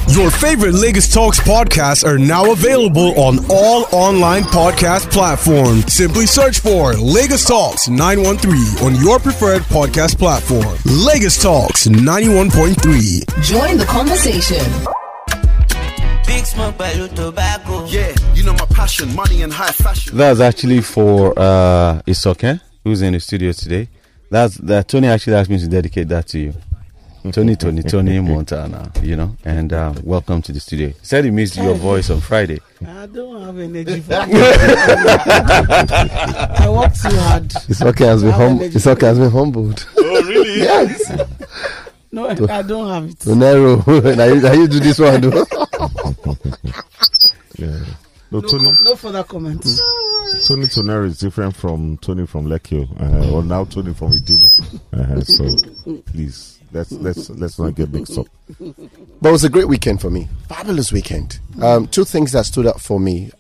Your favorite Lagos Talks podcasts are now available on all online podcast platforms. Simply search for Lagos Talks 913 on your preferred podcast platform. Lagos Talks 91.3. Join the conversation. Big smoke, tobacco. Yeah, you know my passion, money and high fashion. That's actually for Isoke, who's in the studio today. Tony actually asked me to dedicate that to you. Tony Montana, you know, and welcome to the studio. He said he missed your voice on Friday. I don't have energy for it. I work too hard. It's okay as been humbled. Oh, really? Yes. No, I don't have it. Tonero, now you do this one. Yeah. No further comments. Tony Tonero is different from Tony from Lekio, or now Tony from Idimu. So please, let's not get mixed up. But it was a great weekend for me. Fabulous weekend. Two things that stood out for me.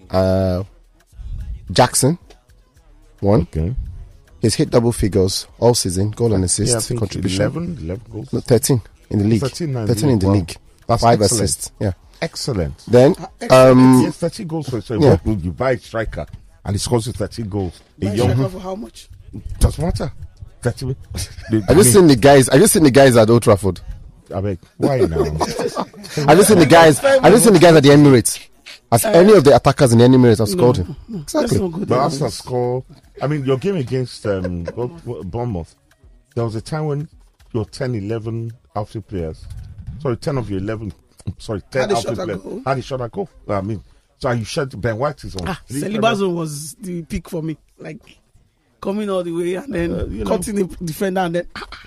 Jackson, one. Okay. He's hit double figures all season, goal and assist contribution. 11 goals. No, 13 in the league. 13 in the league. That's 5 excellent. assists. Yeah. Excellent. Then, Yes, 30 goals for yeah. You buy a striker and he scores you 30 goals. For how much? Doesn't matter. 30. I just seen the guys at Old Trafford. I mean, why now? I just seen the guys at the Emirates. As any of the attackers in the Emirates have scored him. Exactly. That's not good. But Arsenal score. I mean, your game against Bournemouth, there was a time when your 10, 11 outfield players, 10 of your 11, 10 outfield players had a shot at goal. I mean, so you shot Ben White is on. Celibazo was the pick for me. Like, coming all the way and then cutting the defender and then...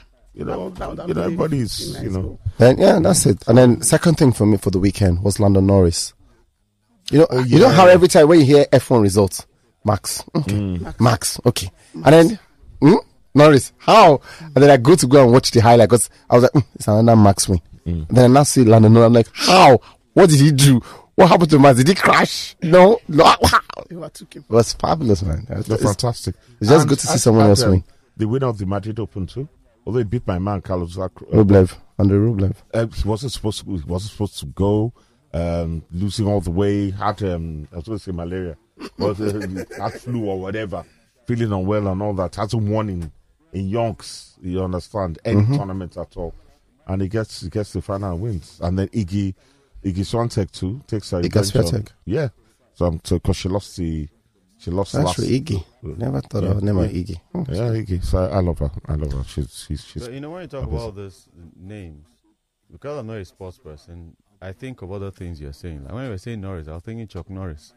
everybody's, nice. Then, yeah, that's it. And then second thing for me for the weekend was Lando Norris. You know how every time when you hear F1 results, Max, okay, Max, okay, and then Norris, how? And then I go to go and watch the highlight because I was like, it's another Max win. And then I now see Lando Norris. I'm like, how? What did he do? What happened to Max? Did he crash? No. It was fabulous, man. That's fantastic. It's just good to see someone else win. The winner of the Madrid Open too, although he beat my man Carlos Rublev. He wasn't supposed to go. Losing all the way, had I was going to say malaria, but had flu or whatever, feeling unwell and all that. Hasn't won in Yonks, you understand, any tournament at all, and he gets the final wins. And then Iggy Swiatek too takes her Swiatek. Yeah, so because she lost That's last. for Iggy. Never thought of her name Iggy. Yeah, Iggy. So I love her. She's. So, when you talk about these names, because I'm not a sports person, I think of other things you're saying. Like when you were saying Norris, I was thinking Chuck Norris.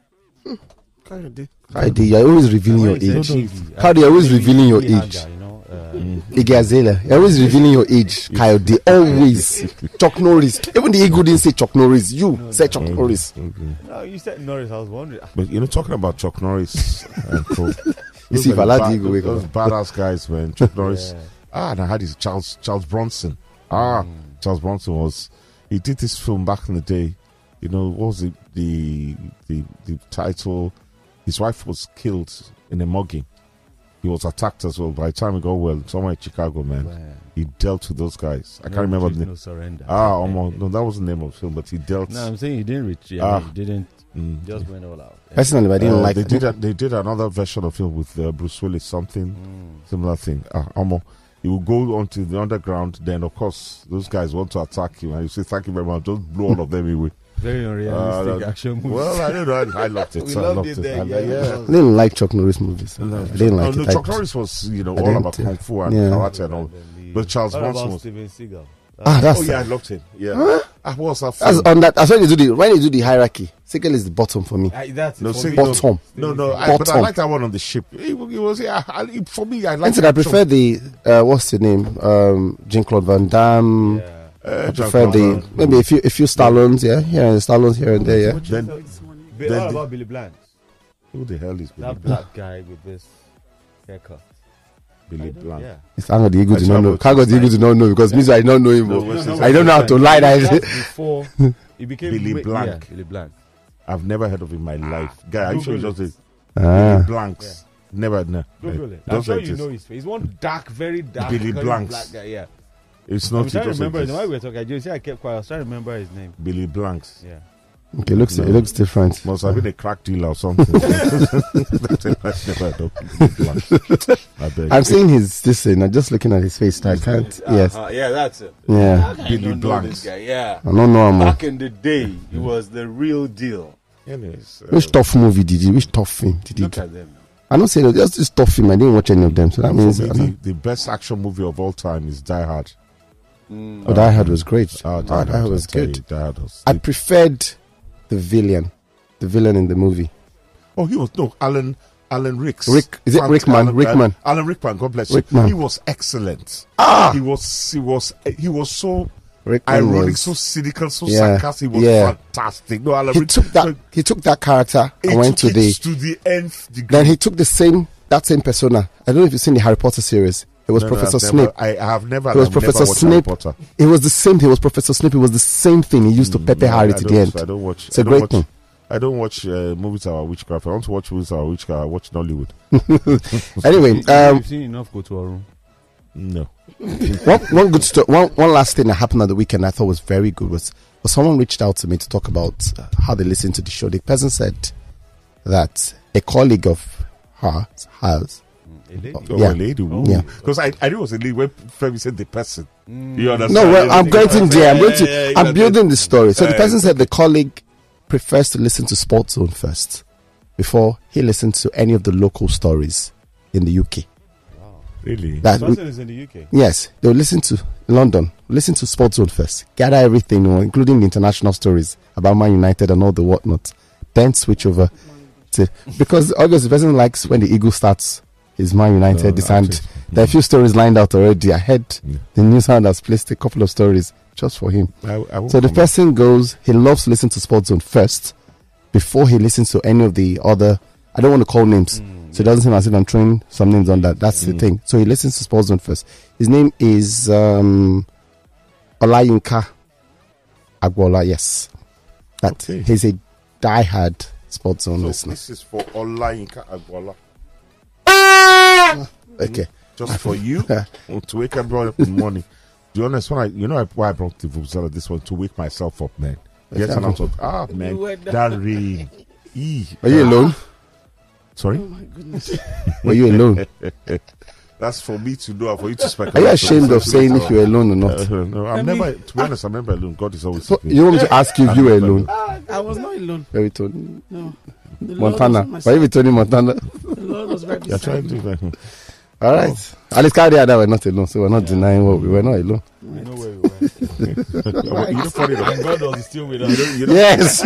You're always revealing your age. You're always revealing your age. Iggy Azalea, you're always revealing your age. Coyote, always. Chuck Norris. Even the Eagle didn't say Chuck Norris. You said Chuck Norris. No, you said Norris. I was wondering. But talking about Chuck Norris and co. You see, if I like the Eagle, those badass guys, man. Chuck Norris. And I had his Charles Bronson. Charles Bronson he did this film back in the day. What was it? The title. His wife was killed in a mugging. He was attacked as well. By the time he got well, somewhere in Chicago, man, he dealt with those guys. I can't remember the name. No Surrender. No, that was the name of the film, but he dealt. No, I'm saying he didn't reach. He didn't. Just went all out. Personally, I didn't like it. They did another version of film with Bruce Willis, similar thing. He will go onto the underground. Then, of course, those guys want to attack him, and you say, "Thank you very much." Just blow all of them away. Very unrealistic action movie. Well, I don't know. I loved it. We loved it then. I didn't like Chuck Norris movies. I didn't like it. Chuck Norris was, all about kung fu and karate and all. But Charles Bronson was. Steven Seagal. I loved him. Yeah, I was a fan. That's on that. That's when you do the hierarchy. Seagal is the bottom for me. That's bottom. But I like that one on the ship. It was for me. I like. I prefer the what's the name? Jean-Claude Van Damme. Yeah. I prefer maybe a few Stallones, Stallones here and there, Then what about Billy Blanks? Who the hell is Billy That black guy with this haircut? Billy Blank. Yeah. It's Ango the Eagle do not know. Cargo the Eagle do not know because me I don't know him. I don't know how to lie. Before he became Billy Blank. Yeah, Billy Blank. I've never heard of him in my life. Guy, I'm sure you just say Billy Blanks. Never. Google it. I'm sure you know his face. He's one very dark Billy black Blanks. guy. Yeah. It's I'm not. trying It to doesn't remember his name. Why exist. we were talking, I just I kept quiet. I was trying to remember his name. Billy Blanks. Yeah. Okay, it looks different. Must have been a crack dealer or something. I beg. I'm seeing his this thing. I'm just looking at his face. I can't. Yes. Yeah, that's it. Yeah. Billy I don't know Blanks. this guy. Yeah. I don't know him. Back in the day, he was the real deal. Anyways, Which tough movie did he? Which tough film did he Look do? at them. I don't say that. Just this tough film. I didn't watch any of them. So that means for me, the best action movie of all time is Die Hard. Die Hard was great. Die Die Hard was I tell good. you, Die Hard was. I preferred the villain in the movie. Oh, he was Alan Ricks. Is it Rickman? Rickman. Alan Rickman. God bless Rickman. you. He was excellent. He was so Rickman ironic, was- so cynical, so Yeah, sarcastic. He was yeah. fantastic. No, Alan He Rick- took that character he and went took to it the. to the nth degree. Then he took that same persona. I don't know if you've seen the Harry Potter series. It was Professor Snape. I have never. It was I've never Professor watched Harry Snape. Potter. It was the same thing. It was Professor Snape. It was the same thing. He used to pepper Harry to the end. I don't watch. It's a I don't great watch, thing. I don't watch movies about witchcraft. I want to watch movies about witchcraft. I watch Nollywood. Anyway, You've seen enough go to our room. No. one good story. One last thing that happened at the weekend I thought was very good was someone reached out to me to talk about how they listen to the show. The person said that a colleague of hers has. Oh, Yeah. a lady. Yeah. Because I knew it was a lady when Femi said the person. You understand? No, well, I'm getting there. I'm Yeah, building the story. So the person said the colleague prefers to listen to Sports Zone first before he listens to any of the local stories in the UK. Really? That Person is in the UK. yes, they'll listen to London, listen to Sports Zone first, gather everything, including the international stories about Man United and all the whatnot. Then switch over to because obviously the person likes when the Eagle starts his Man United. This and absolutely. there are a few stories lined out already. I heard the news hand has placed a couple of stories just for him. I won't So the comment. person goes, he loves to listen to Sports Zone first before he listens to any of the other. I don't want to call names, so it doesn't seem as if I'm throwing some names on that. That's the thing. So he listens to Sports Zone first. His name is Olayinka Agbola. Yes, that Okay. he's a diehard Sports Zone So listener. this is for Olayinka Agbola. Okay, Just for you to wake everyone up in the morning. To be honest, why I brought the Vuvuzela this one to wake myself up, man. Get an out of man. You were That rain. are you alone? Sorry? Oh my goodness. Were you alone? That's for me to know and for you to speculate. Are you ashamed of saying if you're alone or not? No, I'm never. To be honest, I'm never alone. God is always So with me. you want me to ask you if you were alone? I was not alone. Very Tony No. The Lord Montana. was on my Why side. you Tony Montana? The Lord was right You're beside trying me. to. All right. At least carry that we're not alone, so we're not denying what we were not alone. We know where we went. You know, funny enough. And God was still with us. You know, Yes.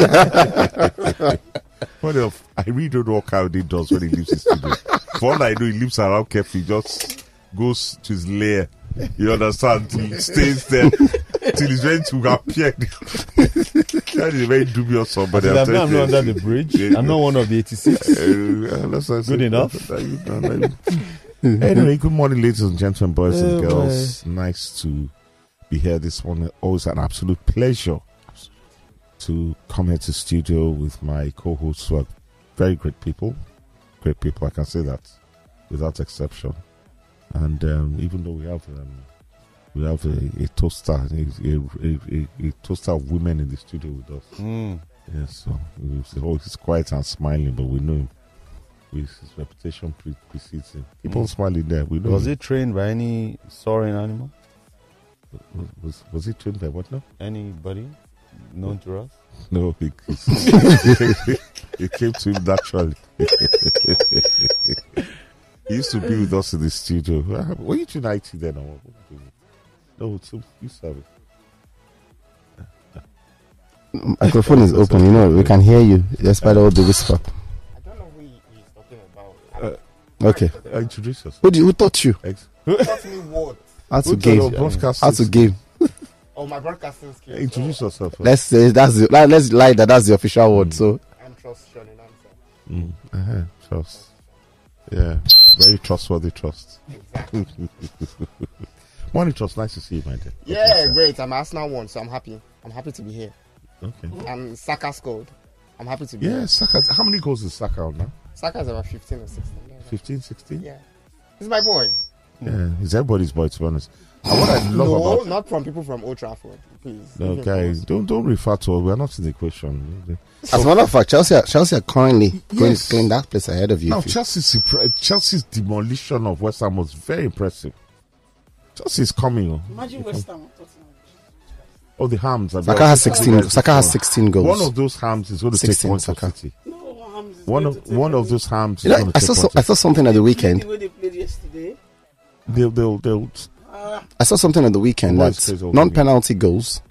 funny enough, I really don't know what Kayode does when he leaves his studio. For all I know, he lives around carefully, just goes to his lair. You understand? He stays there till he's ready to appear. That is a very dubious somebody. I'm telling not you. under the bridge. I'm not one of the 86. Good enough. Anyway, good morning, ladies and gentlemen, boys and girls. Nice to be here this morning. Always an absolute pleasure to come here to studio with my co-hosts who are very great people. Great people, I can say that without exception. And even though we have a toaster, a toaster of women in the studio with us. Yes, so he's quiet and smiling, but we know him. His reputation precedes him. Keep on smiling there. We know Was him. it trained by any soaring animal? Was he trained by what now? Anybody known to us? No, it came to him naturally. He used to be with us in the studio. Were you doing IT then? Or what were you doing? No, so you serve it. Microphone is open, you know, we can hear you despite all the whisper. I don't know who he's talking about. Okay. Introduce yourself. Who taught you Taught me what? how to Who taught your game? broadcast How to system? game? Oh, my broadcasting skills. Introduce yourself. Let's say let's lie that's the official word. So I'm trust Sean in answer. Trust. Yeah, very trustworthy trust. Morning, Trust. Nice to see you, my dear. Yeah, great. I'm Arsenal one, so I'm happy. I'm happy to be here. Okay. And Saka scored. I'm happy to be Yeah, here. Saka. How many goals is Saka on now? Saka is about 15 or 16. Yeah. 15, 16? Yeah. He's my boy. Yeah, he's everybody's boy, to be honest. And what I love No, about not from people from Old Trafford, please. no, guys, don't refer to us. We're not in the equation. As a matter of fact, Chelsea are currently going Yes. to claim that place ahead of you. Now, if you- Chelsea's demolition of West Ham was very impressive. Chelsea's coming. Imagine West Ham. Oh, the Hams. Saka has 16. Saka has 16 goals. One of those Hams is going to take 16, points from Saka. City. No, Hams is One going to of take one of points. those Hams You is know, going I to take saw points. I saw something at the weekend. The way they played yesterday. They'll I saw something at the weekend Why that is Chelsea non-penalty goals.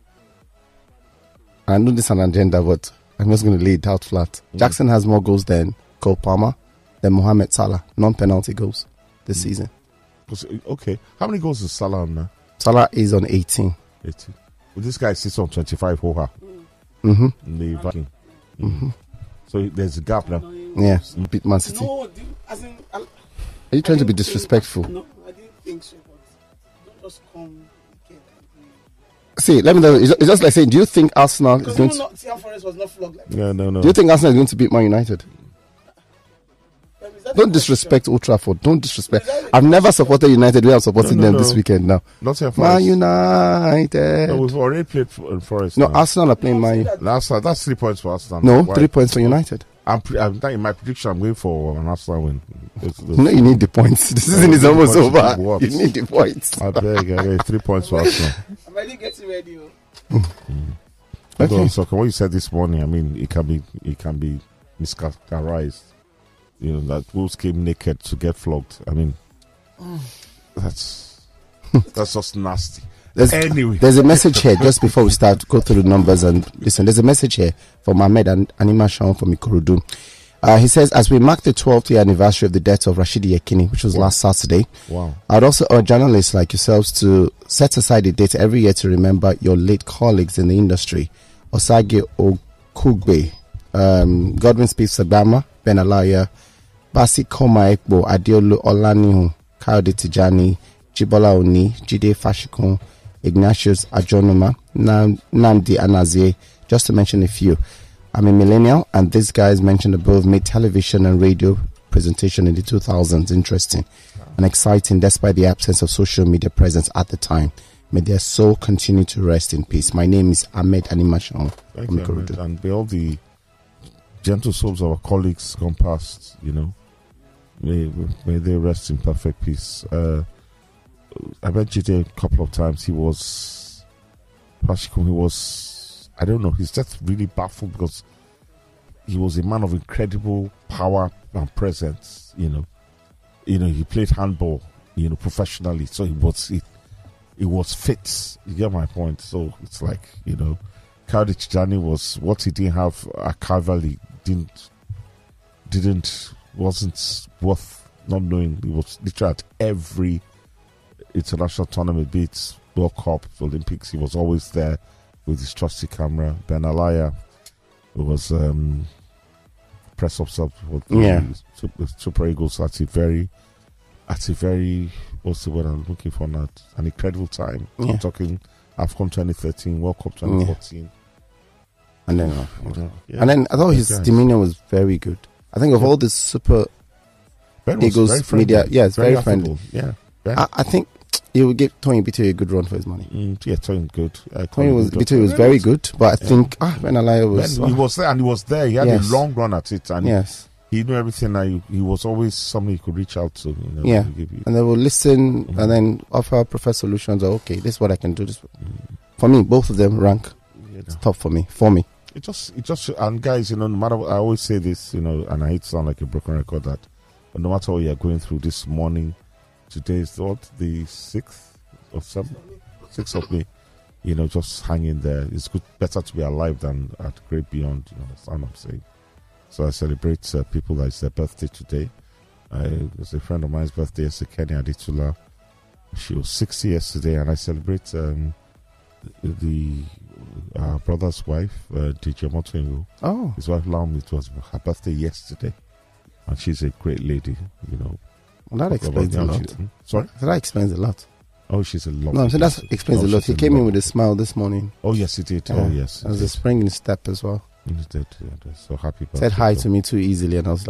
I know this is an agenda, but I'm just going to lay it out flat. Jackson has more goals than Cole Palmer, than Mohamed Salah. Non-penalty goals this season. okay. How many goals is Salah on now? Salah is on 18. 80. Well, this guy sits on 25. Hoha. Mm-hmm. In the Viking. So there's a gap now. Yeah, beat Man City. No, as in, Are you trying to be disrespectful? No, I didn't think so. But don't just come. See, let me know. It's just like saying, do you think Arsenal is Because going even to? Nottingham Forest was not flogged like that. Yeah, no. Do you think Arsenal is going to beat Man United? Is that Don't the disrespect Old Trafford. Don't disrespect. I've never supported United. We are supporting them this weekend now. Not here Man Forest. United. No, we've already played in Forest. No, now. Arsenal are playing Man. That's 3 points for Arsenal. No, Why? 3 points for United. I'm in my prediction. I'm going for an Arsenal win. No, you need the points. The season is almost points over. should work. You need the points. I beg, 3 points for Arsenal. I'm already getting ready. Okay. So what you said this morning, I mean, it can be mischaracterized. You know that Wolves came naked to get flogged. I mean, that's just nasty. Anyway, There's a message here just before we start. Go through the numbers and listen. There's a message here from Ahmed and Anima Shaun from Ikorodu. He says, as we mark the 12th year anniversary of the death of Rashidi Yekini, which was last Saturday, wow. I'd also urge journalists like yourselves to set aside a date every year to remember your late colleagues in the industry. Osage Okugbe, Godwin Speed Sabama, Ben Alaya, Basi Koma Ekbo, Adeolu Olanihu, Kayode Tijani, Jibola Oni, Jide Fashikun, Ignatius Ajonuma, Namdi Anazie, just to mention a few. I'm a millennial, and these guys mentioned above made television and radio presentation in the 2000s interesting and exciting despite the absence of social media presence at the time. May their soul continue to rest in peace. My name is Ahmed Anima Shaun Thank from you, Ikorodu. Ahmed. And may all the gentle souls of our colleagues gone past, you know, may they rest in perfect peace. I met Jide a couple of times. He was, I don't know, he's just really baffled because he was a man of incredible power and presence, you know. He played handball, professionally, so he was fit. You get my point? So it's like, Kayode Tijani was what he didn't have at Cavalry wasn't worth not knowing. He was literally at every international tournament, be it World Cup, Olympics. He was always there with his trusty camera. Ben Alaya was press officer for Super Eagles at a very what's the word I'm looking for now? An incredible time. Yeah. I'm talking AFCON 2013, World Cup 2014. And then I thought his demeanor was very good. I think of all the Super Ben was Eagles very friendly. media, it's very affable. friendly. Yeah. I think he would give Tony Bito a good run for his money. Tony good. Tony was very good, but I think Ben Alaya was. He was there, and he was there. He had a long run at it, and he knew everything. And he was always somebody you could reach out to. And they will listen and then offer preferred solutions. Or okay, this is what I can do. This for me, both of them rank. It's top for me. It just and guys, no matter what, I always say this, and I hate to sound like a broken record, that no matter what you're going through this morning, today is the 6th or 7th? 6th of May. Just hang in there. It's better to be alive than at great beyond. That's what I'm saying. So I celebrate people that it's their birthday today. It's a friend of mine's birthday, it's Kenny Aditula. She was 60 yesterday, and I celebrate the brother's wife, DJ Motoingo. Oh. His wife Laomi, it was her birthday yesterday. And she's a great lady, Well, that explains a lot. Sorry? That explains a lot. Oh, she's a lot. No, so that explains a lot. He came in with a smile this morning. Oh, yes, he did. Oh, yes. There was a spring in his step as well. He did. Yeah, so happy birthday. Said hi to me too easily, and I was like,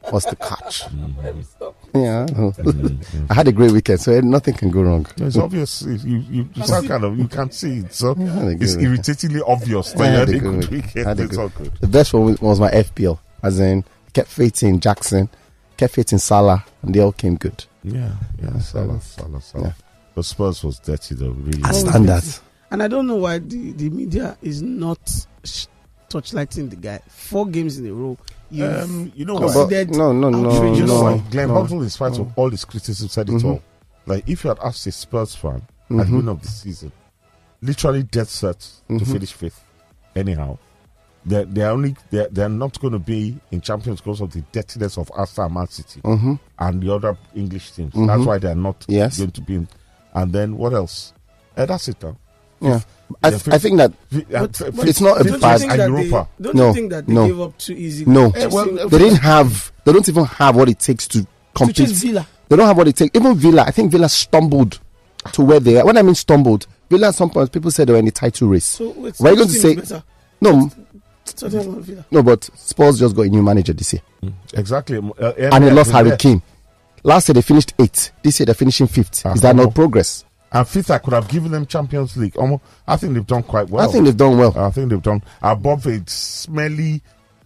What's the catch? Yeah, I had a great weekend, so nothing can go wrong. It's obvious. You sound kind of, you can't see it, so a it's good irritatingly obvious that you had a good weekend. It's all good. The best one was my FPL, as in kept faith in Jackson, kept faith in Salah, and they all came good. Yeah, Salah. Yeah. The Spurs was dirty though, really. I stand that. And I don't know why the media is not touchlighting the guy. 4 games in a row. You know what? Considered No. You know no. what? Glenn Hoddle, in spite of all his criticism, said it all. Like, if you had asked a Spurs fan at the end of the season, literally dead set to finish 5th, anyhow, they're not going to be in champions because of the dirtiness of Arsenal and Man City and the other English teams. That's why they're not going to be in. And then what else? That's it now. Yeah. I think that it's not a bad Europa. Don't you think that they gave up too easy? No. They don't even have what it takes to compete. To chase Villa. They don't have what it takes. Even Villa, I think Villa stumbled to where they are. When I mean stumbled, Villa at some point, people said they were in the title race. So wait, were you going to say no? No, but Spurs just got a new manager this year. Exactly. And they lost Harry Kane. Last year they finished 8th. This year they're finishing 5th. Is that not progress? And 5th, I could have given them Champions League. I think they've done quite well. I think they've done well. I think they've done above a smelly,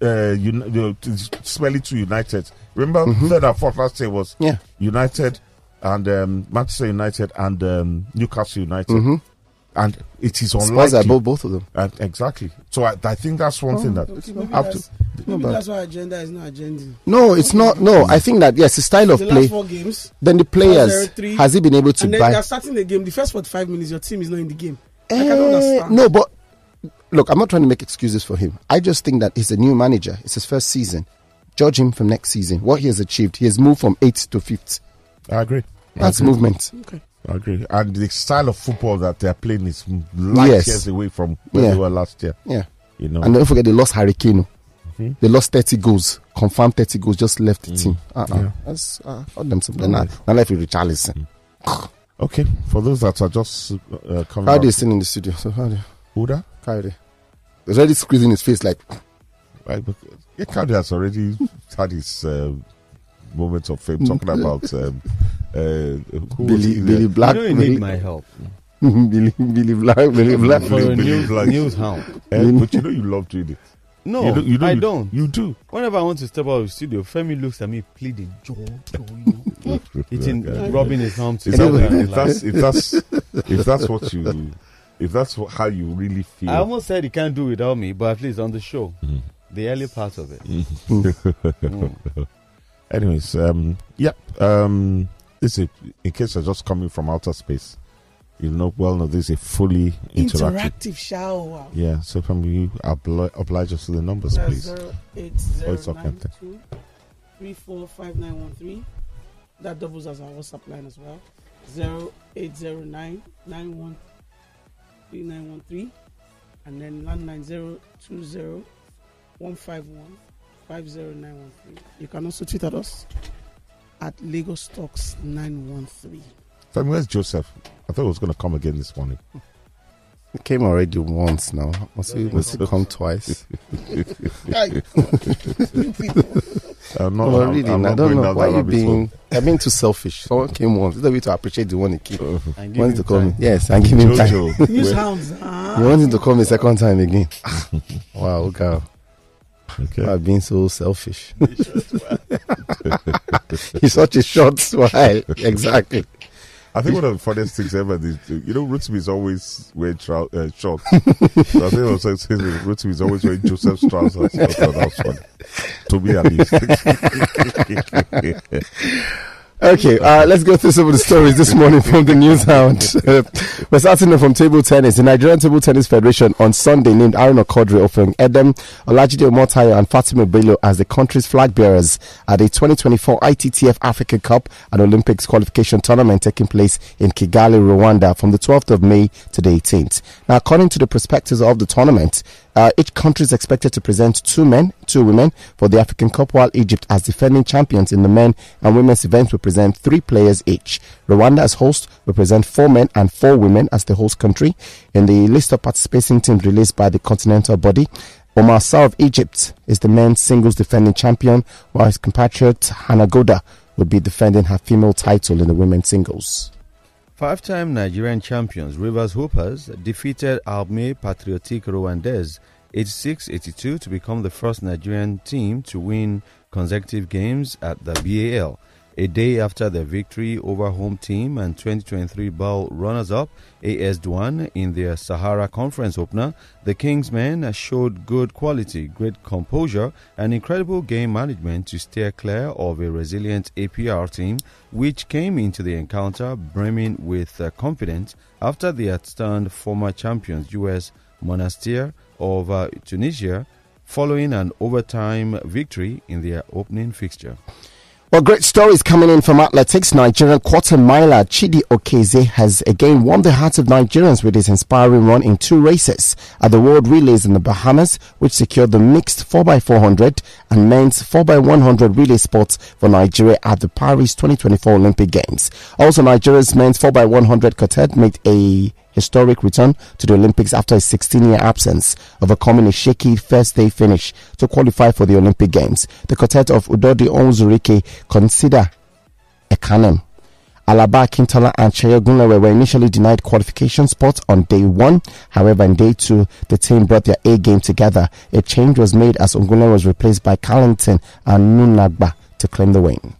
smelly to United. Remember, 3rd and 4th last year was United and Manchester United and Newcastle United. And it is unlikely. Spurs are both of them. Exactly. So I think that's one thing that. Maybe that's why agenda is not agenda. No, it's not. No, I think that yes, the style of the play. Last 4 games. Then the players has he been able to and then buy? They're starting the game. The first 45 minutes, your team is not in the game. I don't understand. No, but look, I'm not trying to make excuses for him. I just think that he's a new manager. It's his first season. Judge him from next season. What he has achieved. He has moved from 8th to 5th. I agree. That's movement. Okay. I agree. And the style of football that they're playing is light years away from where they were last year. Yeah. You know. And don't forget they lost Harry Kane. They lost 30 goals. Confirmed 30 goals. Just left the team. That's hold them something. Now left with Richarlison. Okay. For those that are just coming. How are they sitting in the studio? So how do Huda? Coyote. He's already squeezing his face like. Coyote has already had his moments of fame talking about Billy Black. You don't need my help. Billy Black. For a news hound. But you know you love doing it. No, I don't. You do. Whenever I want to step out of the studio, Femi looks at me pleading, rubbing his arm together. If that's how you really feel. I almost said he can't do without me, but at least on the show, the early part of it. Anyways, this is in case you're just coming from outer space. You know, this is a fully interactive shower. Yeah, so from you, oblige us to the numbers, please. 08092345913. That doubles as our WhatsApp line as well. 0809913913, and then 1902015150913. You can also tweet at us at Lagos Talks 913. Femi, where's Joseph? I thought he was going to come again this morning. He came already once now. Must he come twice? I'm not I don't know why you being. I'm being too selfish. Someone came once. It's a way to appreciate the one he came. Wanted to call me. Yes, and give him time. News hounds. He wanted to call me second time again. Wow, okay. I've been so selfish. He's such a short while. Exactly. I think one of the funniest things ever is, Rotimi is always wearing shorts. So I think also Rotimi is always wearing Joseph's trousers. That's funny. To me, at least. Okay, let's go through some of the stories this morning from the News Hound. We're starting from table tennis. The Nigerian Table Tennis Federation on Sunday named Aaron Okodre, offering Edem, Olajide Omotayo and Fatima Bello as the country's flag bearers at the 2024 ITTF Africa Cup and Olympics qualification tournament taking place in Kigali, Rwanda from the 12th of May to the 18th. Now, according to the prospectus of the tournament, each country is expected to present 2 men, 2 women for the African Cup, while Egypt, as defending champions in the men and women's events, will present 3 players each. Rwanda, as host, will present 4 men and 4 women as the host country. In the list of participating teams released by the continental body, Omar Sarr of Egypt is the men's singles defending champion, while his compatriot Hannah Goda would be defending her female title in the women's singles. Five-time Nigerian champions Rivers Hoopers defeated Almay Patriotique Rwandais 86-82 to become the first Nigerian team to win consecutive games at the BAL. A day after their victory over home team and 2023 BAL runners-up AS Douane in their Sahara Conference opener, the Kingsmen showed good quality, great composure and incredible game management to steer clear of a resilient APR team which came into the encounter brimming with confidence after they had stunned former champions US Monastir of Tunisia following an overtime victory in their opening fixture. Well, great stories coming in from athletics. Nigerian quarter miler Chidi Okeze has again won the hearts of Nigerians with his inspiring run in 2 races at the World Relays in the Bahamas, which secured the mixed 4x400 and men's 4x100 relay spots for Nigeria at the Paris 2024 Olympic Games. Also, Nigeria's men's 4x100 quartet made a historic return to the Olympics after a 16-year absence, overcoming a shaky first-day finish to qualify for the Olympic Games. The quartet of Udodi Onzurike consider Ekanem, Alaba Akintola and Cheye Gunlewe were initially denied qualification spots on day 1. However, in day 2, the team brought their A game together. A change was made as Ogunlewe was replaced by Carlington and Nunagba to claim the win.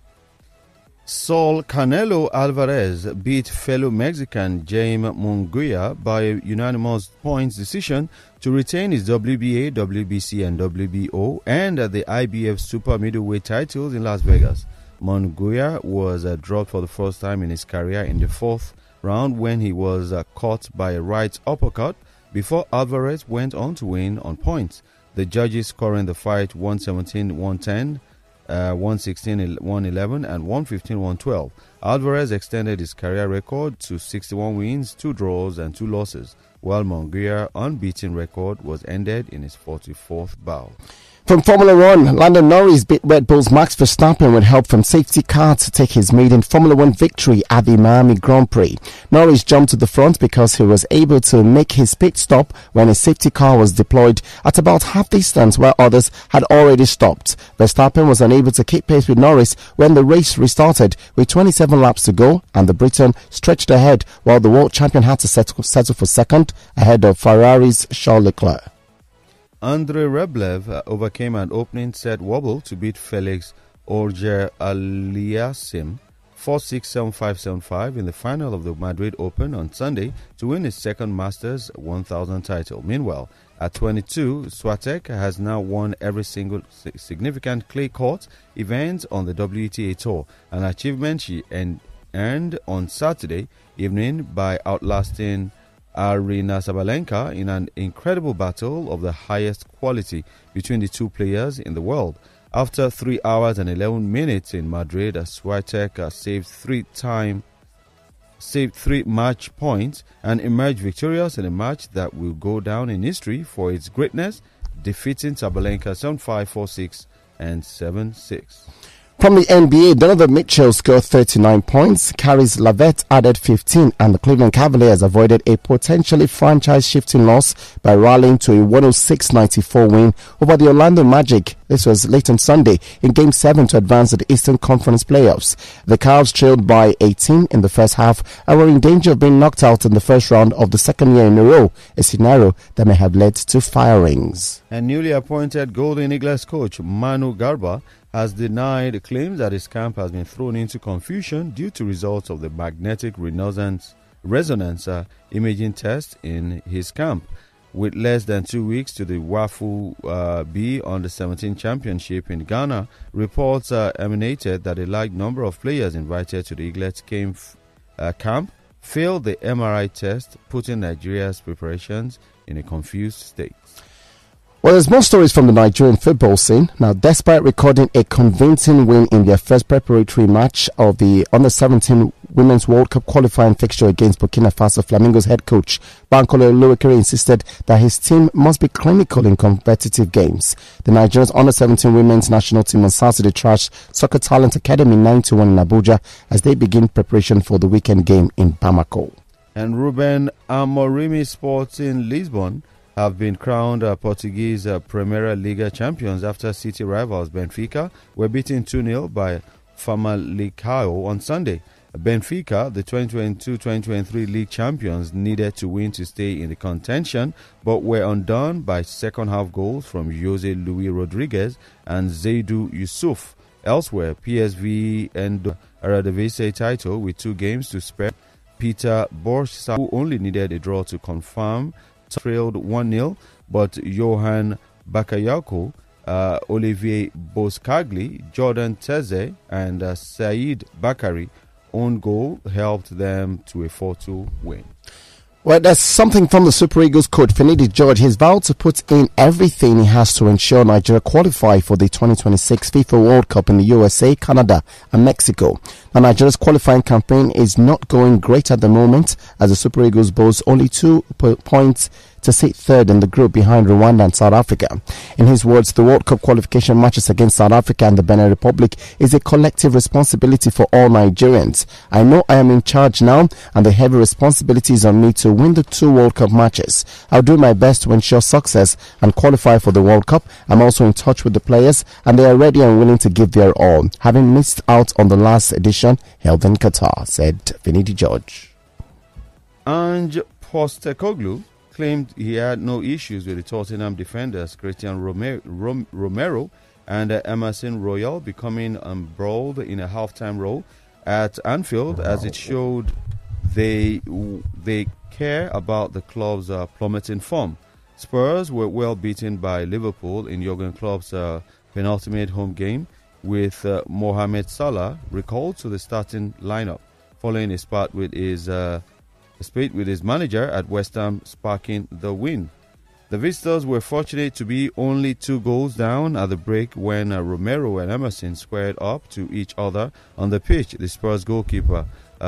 Saul Canelo Alvarez beat fellow Mexican Jaime Munguia by a unanimous points decision to retain his WBA, WBC and WBO and the IBF super middleweight titles in Las Vegas. Munguia was dropped for the first time in his career in the 4th round when he was caught by a right uppercut before Alvarez went on to win on points. The judges scoring the fight 117-110, 116-111 and 115-112. Alvarez extended his career record to 61 wins, 2 draws and 2 losses, while Munguia's unbeaten record was ended in his 44th bout. From Formula 1, Lando Norris beat Red Bull's Max Verstappen with help from safety car to take his maiden Formula 1 victory at the Miami Grand Prix. Norris jumped to the front because he was able to make his pit stop when a safety car was deployed at about half distance where others had already stopped. Verstappen was unable to keep pace with Norris when the race restarted with 27 laps to go, and the Briton stretched ahead while the world champion had to settle for second ahead of Ferrari's Charles Leclerc. Andrei Rublev overcame an opening set wobble to beat Felix Auger-Aliassime 4-6, 7-5, 7-5 in the final of the Madrid Open on Sunday to win his second Masters 1000 title. Meanwhile, at 22, Swiatek has now won every single significant clay court event on the WTA Tour, an achievement she earned on Saturday evening by outlasting Aryna Sabalenka in an incredible battle of the highest quality between the two players in the world. After 3 hours and 11 minutes in Madrid, Swiatek saved 3 match points and emerged victorious in a match that will go down in history for its greatness, defeating Sabalenka 7-5, 4-6 and 7-6. From the NBA, Donovan Mitchell scored 39 points, Caris LeVert added 15, and the Cleveland Cavaliers avoided a potentially franchise-shifting loss by rallying to a 106-94 win over the Orlando Magic. This was late on Sunday in Game 7 to advance to the Eastern Conference playoffs. The Cavs trailed by 18 in the first half and were in danger of being knocked out in the first round of the second year in a row, a scenario that may have led to firings. And newly appointed Golden Eagles coach Manu Garba has denied claims that his camp has been thrown into confusion due to results of the magnetic resonance imaging test in his camp. With less than 2 weeks to the WAFU B Under-17 Championship in Ghana, reports emanated that a large number of players invited to the Eagles camp failed the MRI test, putting Nigeria's preparations in a confused state. Well, there's more stories from the Nigerian football scene. Now, despite recording a convincing win in their first preparatory match of the Under-17 Women's World Cup qualifying fixture against Burkina Faso, Flamingo's head coach Bankole Oluwakere insisted that his team must be clinical in competitive games. The Nigerians Under-17 Women's National Team on Saturday trashed Soccer Talent Academy 9-1 in Abuja as they begin preparation for the weekend game in Bamako. And Ruben Amorim's Sporting Lisbon have been crowned Portuguese Primeira Liga champions after city rivals Benfica were beaten 2-0 by Famalicão on Sunday. Benfica, the 2022-2023 league champions, needed to win to stay in the contention, but were undone by second-half goals from Jose Luis Rodriguez and Zaidu Yusuf. Elsewhere, PSV and Eredivisie title with 2 games to spare. Peter Bosz, who only needed a draw to confirm, trailed 1-0, but Johan Bakayoko, Olivier Boskagli, Jordan Teze, and Said Bakary own goal helped them to a 4-2 win. Well, there's something from the Super Eagles coach, Finidi George. He's vowed to put in everything he has to ensure Nigeria qualify for the 2026 FIFA World Cup in the USA, Canada and Mexico. Now, Nigeria's qualifying campaign is not going great at the moment, as the Super Eagles boast only 2 points to sit third in the group behind Rwanda and South Africa. In his words, the World Cup qualification matches against South Africa and the Benin Republic is a collective responsibility for all Nigerians. I know I am in charge now, and the heavy responsibility is on me to win the 2 World Cup matches. I'll do my best to ensure success and qualify for the World Cup. I'm also in touch with the players, and they are ready and willing to give their all, having missed out on the last edition held in Qatar, said Finidi George. Ange Postecoglou claimed he had no issues with the Tottenham defenders Christian Romero and Emerson Royal becoming embroiled in a halftime row at Anfield, as it showed they care about the club's plummeting form. Spurs were well beaten by Liverpool in Jurgen Klopp's penultimate home game, with Mohamed Salah recalled to the starting lineup following a spat with his manager at West Ham, sparking the win. The visitors were fortunate to be only 2 goals down at the break when Romero and Emerson squared up to each other on the pitch. The Spurs goalkeeper,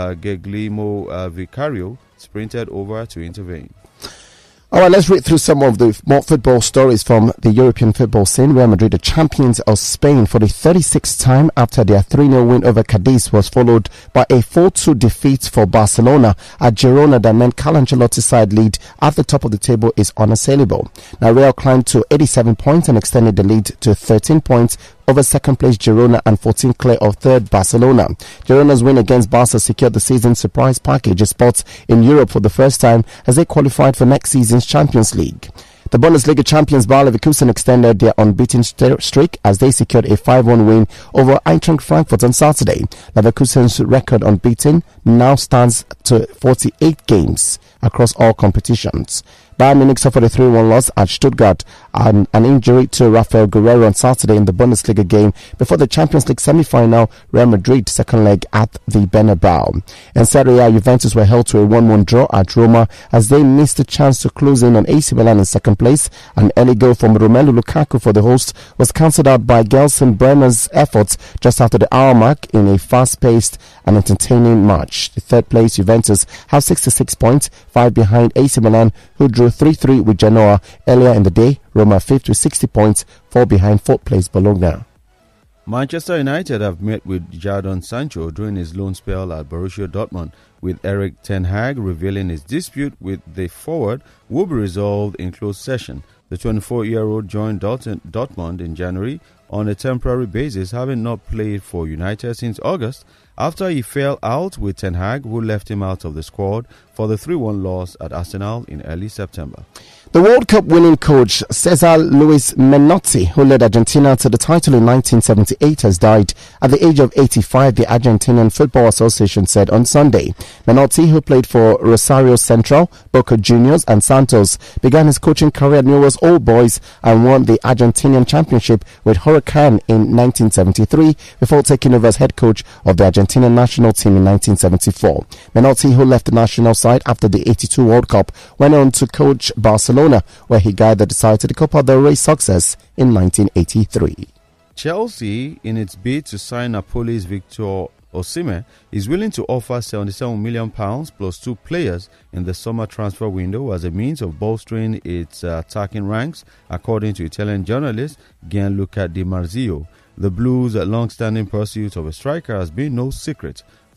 Guglielmo Vicario, sprinted over to intervene. All right, let's read through some of the more football stories from the European football scene. Real Madrid, the champions of Spain for the 36th time after their 3-0 win over Cadiz, was followed by a 4-2 defeat for Barcelona at Girona that meant Carlo Ancelotti's side lead at the top of the table is unassailable. Now, Real climbed to 87 points and extended the lead to 13 points over second place Girona and 14 clear of third Barcelona. Girona's win against Barca secured the season's surprise package of spots in Europe for the first time as they qualified for next season's Champions League. The Bundesliga champions Bayer Leverkusen extended their unbeaten streak as they secured a 5-1 win over Eintracht Frankfurt on Saturday. Leverkusen's record unbeaten now stands to 48 games across all competitions. Bayern Munich suffered a 3-1 loss at Stuttgart and an injury to Rafael Guerrero on Saturday in the Bundesliga game before the Champions League semi-final Real Madrid second leg at the Bernabeu. In Serie A, Juventus were held to a 1-1 draw at Roma as they missed a chance to close in on AC Milan in second place. An early goal from Romelu Lukaku for the hosts was cancelled out by Gelson Bremer's efforts just after the hour mark in a fast-paced and entertaining match. The third place Juventus have 66 points, 5 behind AC Milan, who drew 3-3 with Genoa earlier in the day. Roma fifth with 60 points, 4 behind fourth place Bologna. Manchester United have met with Jadon Sancho during his loan spell at Borussia Dortmund, with Erik ten Hag revealing his dispute with the forward will be resolved in closed session. The 24-year-old joined Dortmund in January on a temporary basis, having not played for United since August after he fell out with Ten Hag, who left him out of the squad for the 3-1 loss at Arsenal in early September. The World Cup winning coach Cesar Luis Menotti, who led Argentina to the title in 1978, has died at the age of 85, the Argentinian Football Association said on Sunday. Menotti, who played for Rosario Central, Boca Juniors and Santos, began his coaching career at Newell's Old Boys and won the Argentinian Championship with Huracan in 1973 before taking over as head coach of the Argentinian national team in 1974. Menotti, who left the national side after the 82 World Cup, went on to coach Barcelona, where he guided the side to the Copa del Rey success in 1983. Chelsea, in its bid to sign Napoli's Victor Osimhen, is willing to offer £77 million plus 2 players in the summer transfer window as a means of bolstering its attacking ranks, according to Italian journalist Gianluca Di Marzio. The Blues' long-standing pursuit of a striker has been no secret.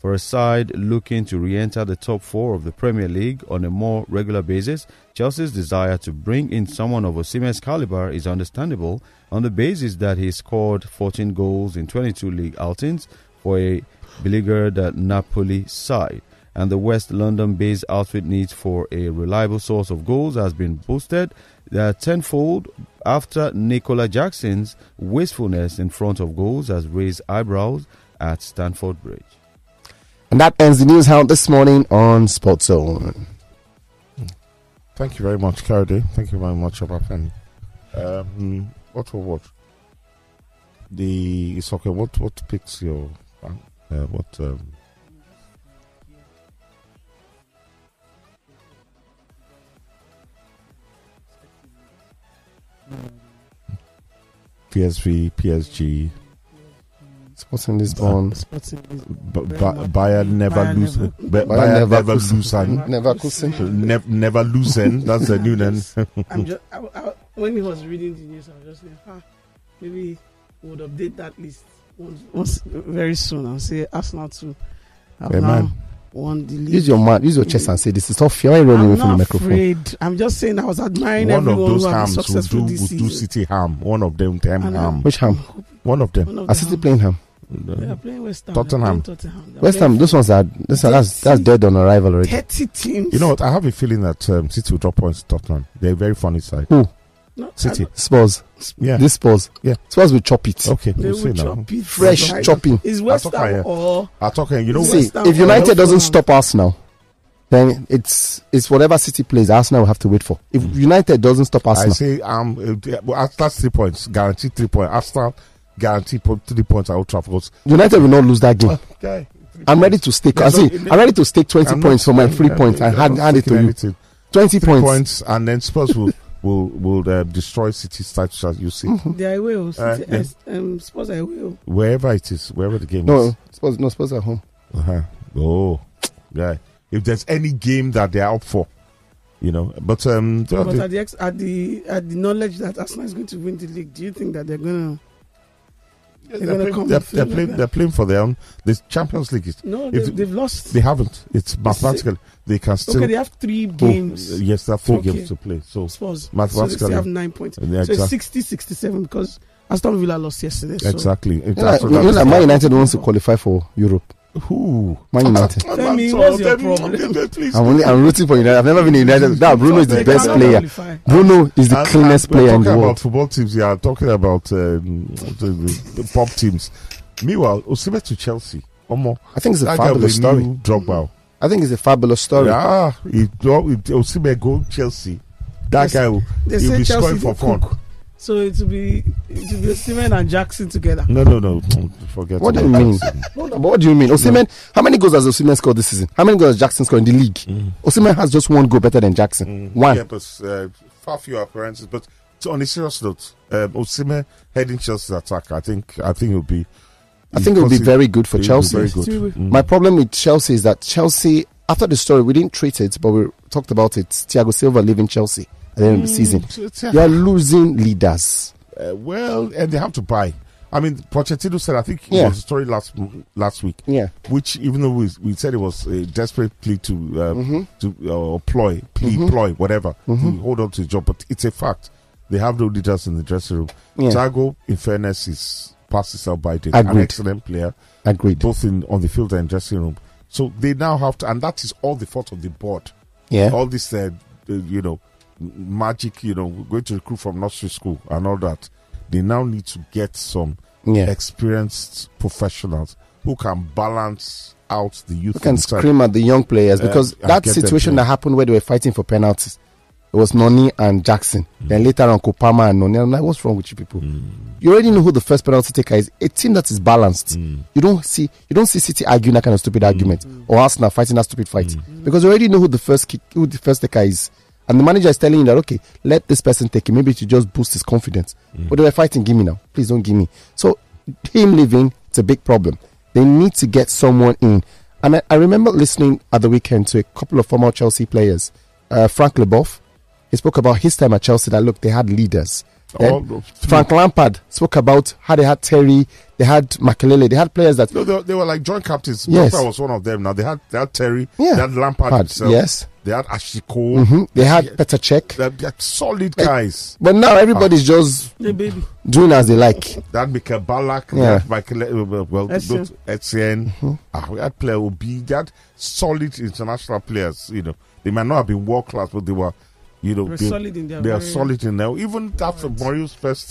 For a side looking to re-enter the top 4 of the Premier League on a more regular basis, Chelsea's desire to bring in someone of Osimhen's caliber is understandable on the basis that he scored 14 goals in 22 league outings for a beleaguered Napoli side, and the West London-based outfit needs for a reliable source of goals has been boosted tenfold after Nicola Jackson's wastefulness in front of goals has raised eyebrows at Stamford Bridge. And that ends the news hound this morning on Sports Zone. Thank you very much, Kayode. Thank you very much, Obafemi. What? It's okay. What picks your PSV, PSG, Sporting Lisbon, Bayern never lose. Bayern never lose. Never loosen. That's the new name. When he was reading the news, I was just saying, maybe we would update that list once very soon. I'll say Arsenal too. Won the league. Use your chest and say this is tough. You're running away from the microphone. Afraid. I'm just saying I was admiring one everyone of those who hams was successful will this do season. City ham. One of them ham. Which ham? One of them. Are City playing ham? They are playing West Ham. Tottenham. West Ham. Those ones that's dead on arrival already. 30 teams. You know what? I have a feeling that City will drop points to Tottenham. They're a very funny side. Who? No, City. Spurs. Yeah. This Spurs. Yeah. Spurs will chop it. Okay. They We'll see will now. chop it. Fresh chopping. Is West Ham or I'm talking. You know. See, West Ham if or United West doesn't Ham? stop Arsenal, then it's whatever City plays. Arsenal will have to wait for. If United doesn't stop I Arsenal, say that's 3 points. Guaranteed 3 points. Arsenal guaranteed 3 points at Old Trafford. United will not lose that game. Okay. I'm ready to stake. I'm ready to stake 20 points for my 3 points. I hand it to you. 20 3 points. points, and then Spurs will destroy City's title. You see, they are away? Spurs are away. wherever it is, wherever the game No, is. Spurs at home. Oh, yeah. If there's any game that they are up for, you know, but at the knowledge that Arsenal is going to win the league, do you think that they're gonna? They're playing for their own. The Champions League is No, they've lost. They haven't. It's mathematical. They can still. Okay, they have 3 games. Yes, they have 3 games to play. So Spurs. mathematically, so they still have 9 points. Yeah, so it's 60-67 because Aston Villa lost yesterday. So. Exactly. Man United wants to qualify for Europe. Who? Man United. Tell me, what's your problem? Please. I'm rooting for United. I've never been in United. Bruno is the best player. Bruno is the cleanest player in the Talking world. about football teams, yeah. Talking about the pop teams. Meanwhile, Osimhen to Chelsea. I think it's a fabulous story. Drogba. I think it's a fabulous story. Yeah, Osimhen go Chelsea. That guy will be scoring for fun. So it will be Osimhen and Jackson together. No. Forget. What do you mean? What do you mean? Osimhen, how many goals has Osimhen scored this season? How many goals has Jackson scored in the league? Osimhen has just 1 goal better than Jackson. 1. Yeah, but far fewer appearances. But on a serious note, Osimhen heading Chelsea's attack, I think it will be. I think it will be very good for Chelsea. Very good. My problem with Chelsea is that Chelsea, after the story, we didn't treat it, but we talked about it. Thiago Silva leaving Chelsea at the end of the season. They are losing leaders. And they have to buy. I mean, Pochettino said, I think it was a story last week. Yeah. Which, even though we said it was a desperate plea to ploy, whatever, to hold on to the job, but it's a fact. They have no leaders in the dressing room. Yeah. Thiago, in fairness, is past his by date. Agreed. An excellent player. Agreed. Both on the field and dressing room. So they now have to, and that is all the fault of the board. Yeah. All this, magic, going to recruit from nursery school and all that. They now need to get some experienced professionals who can balance out the youth. Who can scream at the young players, because that situation that happened where they were fighting for penalties, it was Noni and Jackson. Then later on, Kopama and Noni. I'm like, what's wrong with you people? You already know who the first penalty taker is. A team that is balanced. You don't see City arguing that kind of stupid argument, or Arsenal fighting that stupid fight, because you already know who the first taker is. And the manager is telling you that, okay, let this person take it. Maybe to just boost his confidence. But they were fighting, give me now. Please don't give me. So him leaving, it's a big problem. They need to get someone in. And I remember listening at the weekend to a couple of former Chelsea players. Frank Leboeuf, he spoke about his time at Chelsea, that look, they had leaders. Frank Lampard spoke about how they had Terry, they had Makelele, they had players that... No, they were like joint captains. Yes. Lampard was one of them. Now, they had Terry, Yeah. they had Lampard himself. Yes. They had Ashiko. They had Petr Cech. They're solid guys. But now everybody's just The baby. doing as they like. They had Mikel Ballack. Yeah. They had Michael, Essien. Etienne. We had player Obi. They had solid international players. You know, they might not have been world class, but they were, you know, They were solid in their They are very- solid in there. Even after Mourinho's first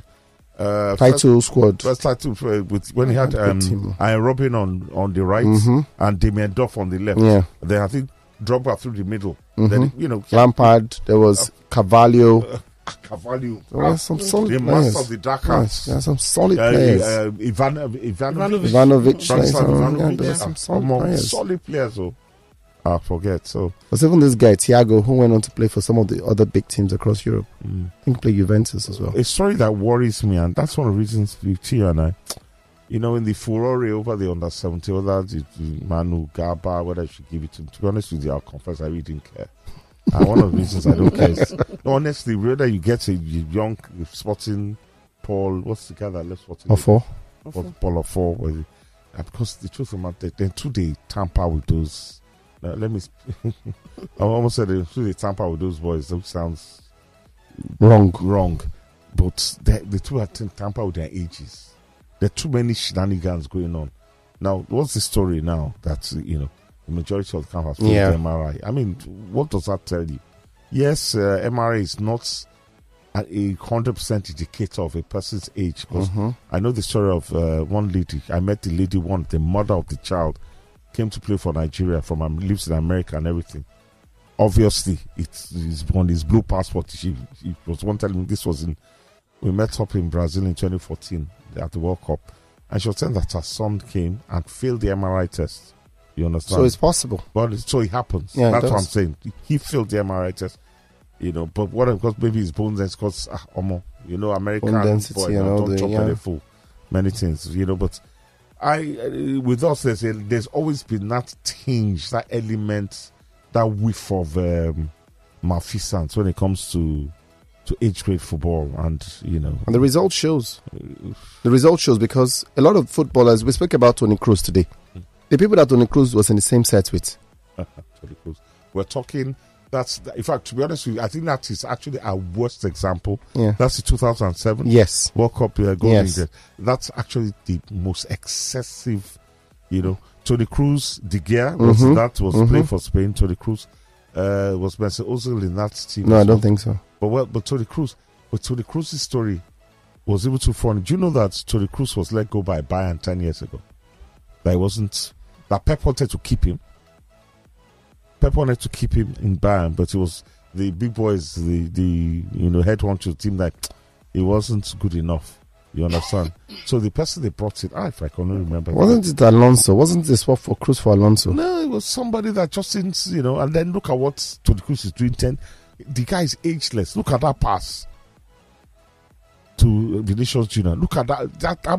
Title squad. First title with when he had Good team. Ian Robin on the right and Damien Duff on the left. Yeah. Then I think Drogba through the middle. Then you know Lampard, there was Carvalho. Cavallo. There were some solid The players. master of the dark Yes, arts. there are some solid players. Ivanovic. Ivanovic, Branislav Ivanovic. there were some solid Among players. solid players. Oh, I forget. So But even this guy, Thiago, who went on to play for some of the other big teams across Europe. I think played Juventus as well. a story that worries me, and that's one of the reasons with you and I, you know, in the furore over the under 70, whether it's Manu Garba, whether I should give it to him. To be honest with you, I'll confess I really didn't care. And one of the reasons I don't care is, honestly, whether you get a young Sporting Paul, what's the guy that left Sporting? Or four. Paul of four. Because the truth of the matter, then too they tamper with those. Let me. I almost said they tamper with those boys. That sounds wrong. But the two are tamper with their ages. There are too many shenanigans going on. Now, what's the story now that, you know, the majority of the camp has failed the MRI? I mean, what does that tell you? Yes, MRI is not a 100% indicator of a person's age. Because I know the story of one lady. I met the lady the mother of the child, came to play for Nigeria, lives in America and everything. Obviously, it's on his blue passport. She was one telling me this was we met up in Brazil in 2014 at the World Cup, and she was saying that her son came and failed the MRI test. You understand? So it's possible. Well, so it happens. Yeah, that's what I'm saying. He failed the MRI test, you know. But what? Because maybe his bone density, because you know, American Bone density boy, and all don't the- chop any fool, many things, you know. But with us, there's always been that tinge, that element, that whiff of malfeasance when it comes to age grade football, and you know, And the result shows. The result shows because a lot of footballers, we spoke about Toni Kroos today. The people that Toni Kroos was in the same set with. Toni Kroos. We're talking. In fact, to be honest with you, I think that is actually our worst example. Yeah. That's the 2007 Yes. World Cup goal. Yes. That's actually the most excessive, you know. Toni Kroos, De Gea was playing for Spain. Toni Kroos was Mesut Ozil in that team. No, I don't think so. But Toni Kroos' story was even too funny. Do you know that Toni Kroos was let go by Bayern 10 years ago? That Pep wanted to keep him. Pep wanted to keep him in Bayern, but it was the big boys, the head honcho team that it wasn't good enough. You understand? So the person they brought in, if I can only remember. Wasn't it Alonso? Wasn't the swap for Kroos for Alonso? No, it was somebody that just didn't, you know, and then look at what Toni Kroos is doing. The guy is ageless. Look at that pass to Vinicius Junior. Look at that.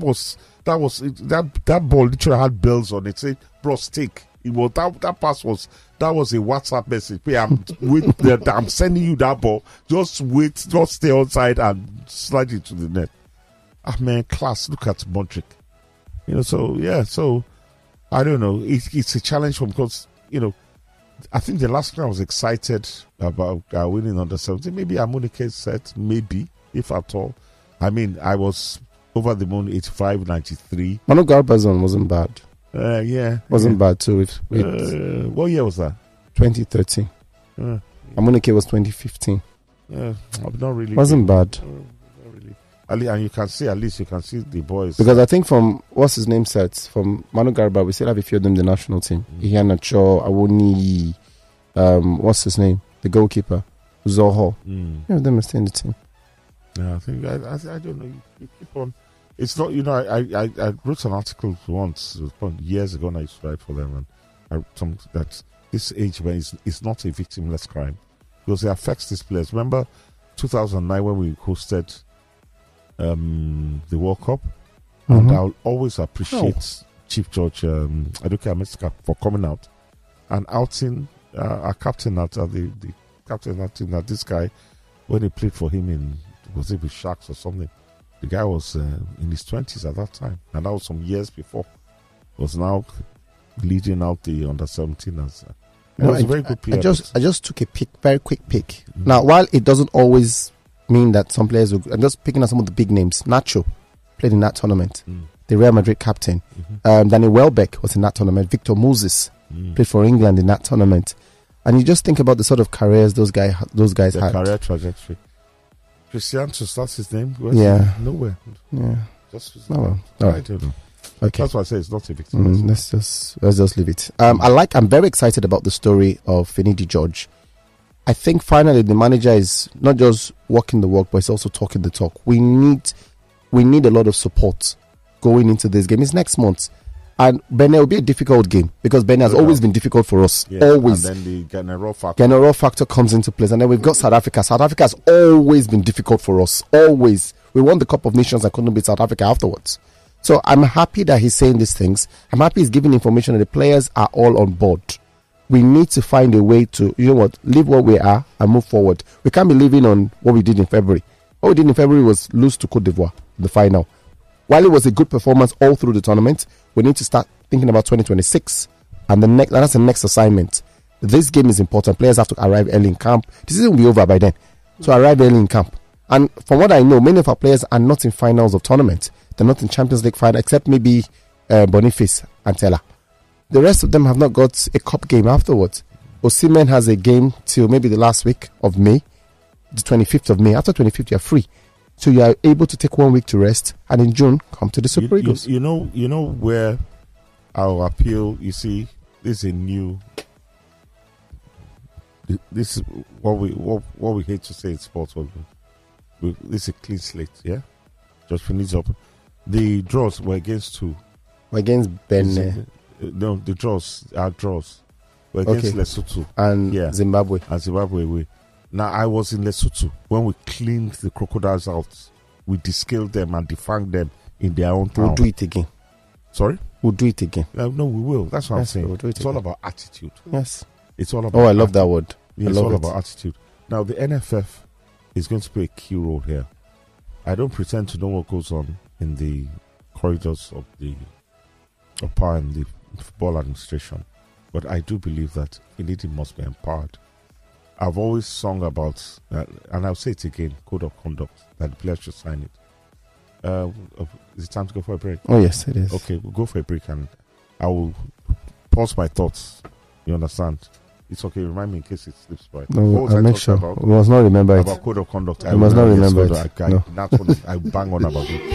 That ball literally had bells on it. Say, bro, stick. It was that pass was a WhatsApp message. Hey, I'm sending you that ball. Just wait, just stay outside and slide it to the net. Man, class. Look at Modric. You know, so I don't know. It's a challenge for him because, you know, I think the last time I was excited about winning under 17. Maybe Amunike said, maybe, if at all. I mean, I was over the moon 85, 93. Manu Garbazon wasn't bad. Wasn't bad too. What year was that? 2013. Amunike was 2015. Not really. Wasn't bad. Not really. And you can see, at least you can see the boys. Because I think from, what's his name sets, from Manu Garba, we still have a few of them in the national team. Iheanacho, Awoni, what's his name? The goalkeeper, Zoho. Many of them are still in the team. Yeah, I think, I don't know, you keep on. It's not, you know, I wrote an article once, years ago, and I used to write for them, and that this age when it's not a victimless crime because it affects these players. Remember 2009 when we hosted the World Cup, and I'll always appreciate Chief Judge Aduke Ameska for coming out and outing our captain at the captain at this guy when he played for him in Was it with Sharks or something? The guy was in his 20s at that time, and that was some years before. Was now leading out the under-17 as. It was a very good player. I just took a pick, very quick pick. Now, while it doesn't always mean that some players will, I'm just picking out some of the big names. Nacho played in that tournament. The Real Madrid captain. Danny Welbeck was in that tournament. Victor Moses played for England in that tournament. And you just think about the sort of careers those guys had. Career trajectory. Cristiano, that's his name? Nowhere. Yeah. Just Oh, well. All right. I don't know. Okay. That's why I say it's not a victim. Let's just leave it. I'm very excited about the story of Finidi George. I think finally the manager is not just walking the walk, but he's also talking the talk. We need a lot of support going into this game. It's next month. And Benin will be a difficult game because Benin has always been difficult for us. Yeah. Always. And then the General factor comes into place. And then we've got South Africa. South Africa has always been difficult for us. Always. We won the Cup of Nations and couldn't beat South Africa afterwards. So I'm happy that he's saying these things. I'm happy he's giving information and the players are all on board. We need to find a way to, leave where we are and move forward. We can't be living on what we did in February. What we did in February was lose to Cote d'Ivoire in the final. While it was a good performance all through the tournament, we need to start thinking about 2026. And that's the next assignment. This game is important. Players have to arrive early in camp. The season will be over by then. So arrive early in camp. And from what I know, many of our players are not in finals of tournament. They're not in Champions League final, except maybe Boniface and Tella. The rest of them have not got a cup game afterwards. Osimhen has a game till maybe the last week of May, the 25th of May. After 25th, you're free. So you are able to take 1 week to rest, and in June, come to the Super Eagles. You know where our appeal, you see, this is a new... This is what we hate to say in sports. This is a clean slate, yeah? Just finish up. The draws were against who? We're against Benin. No, the draws are draws. We're against Lesotho. And Zimbabwe. And Zimbabwe. Now, I was in Lesotho when we cleaned the crocodiles out. We descaled them and defanged them in their own town. We'll do it again. Sorry? We'll do it again. No, we will. That's what I'm saying. We'll do it it's all about attitude. Yes. It's all about... Oh, I love that word. Yeah, it's all about attitude. Now, the NFF is going to play a key role here. I don't pretend to know what goes on in the corridors of power in the football administration, but I do believe that Finidi must be empowered. I've always sung about, and I'll say it again, code of conduct, that the players should sign it. Is it time to go for a break? Oh, yes, it is. Okay, we'll go for a break and I will pause my thoughts. You understand? It's okay, remind me in case it slips by. No, I'll make sure. We must not remember about code of conduct. I must not remember it. That's what I bang on about it.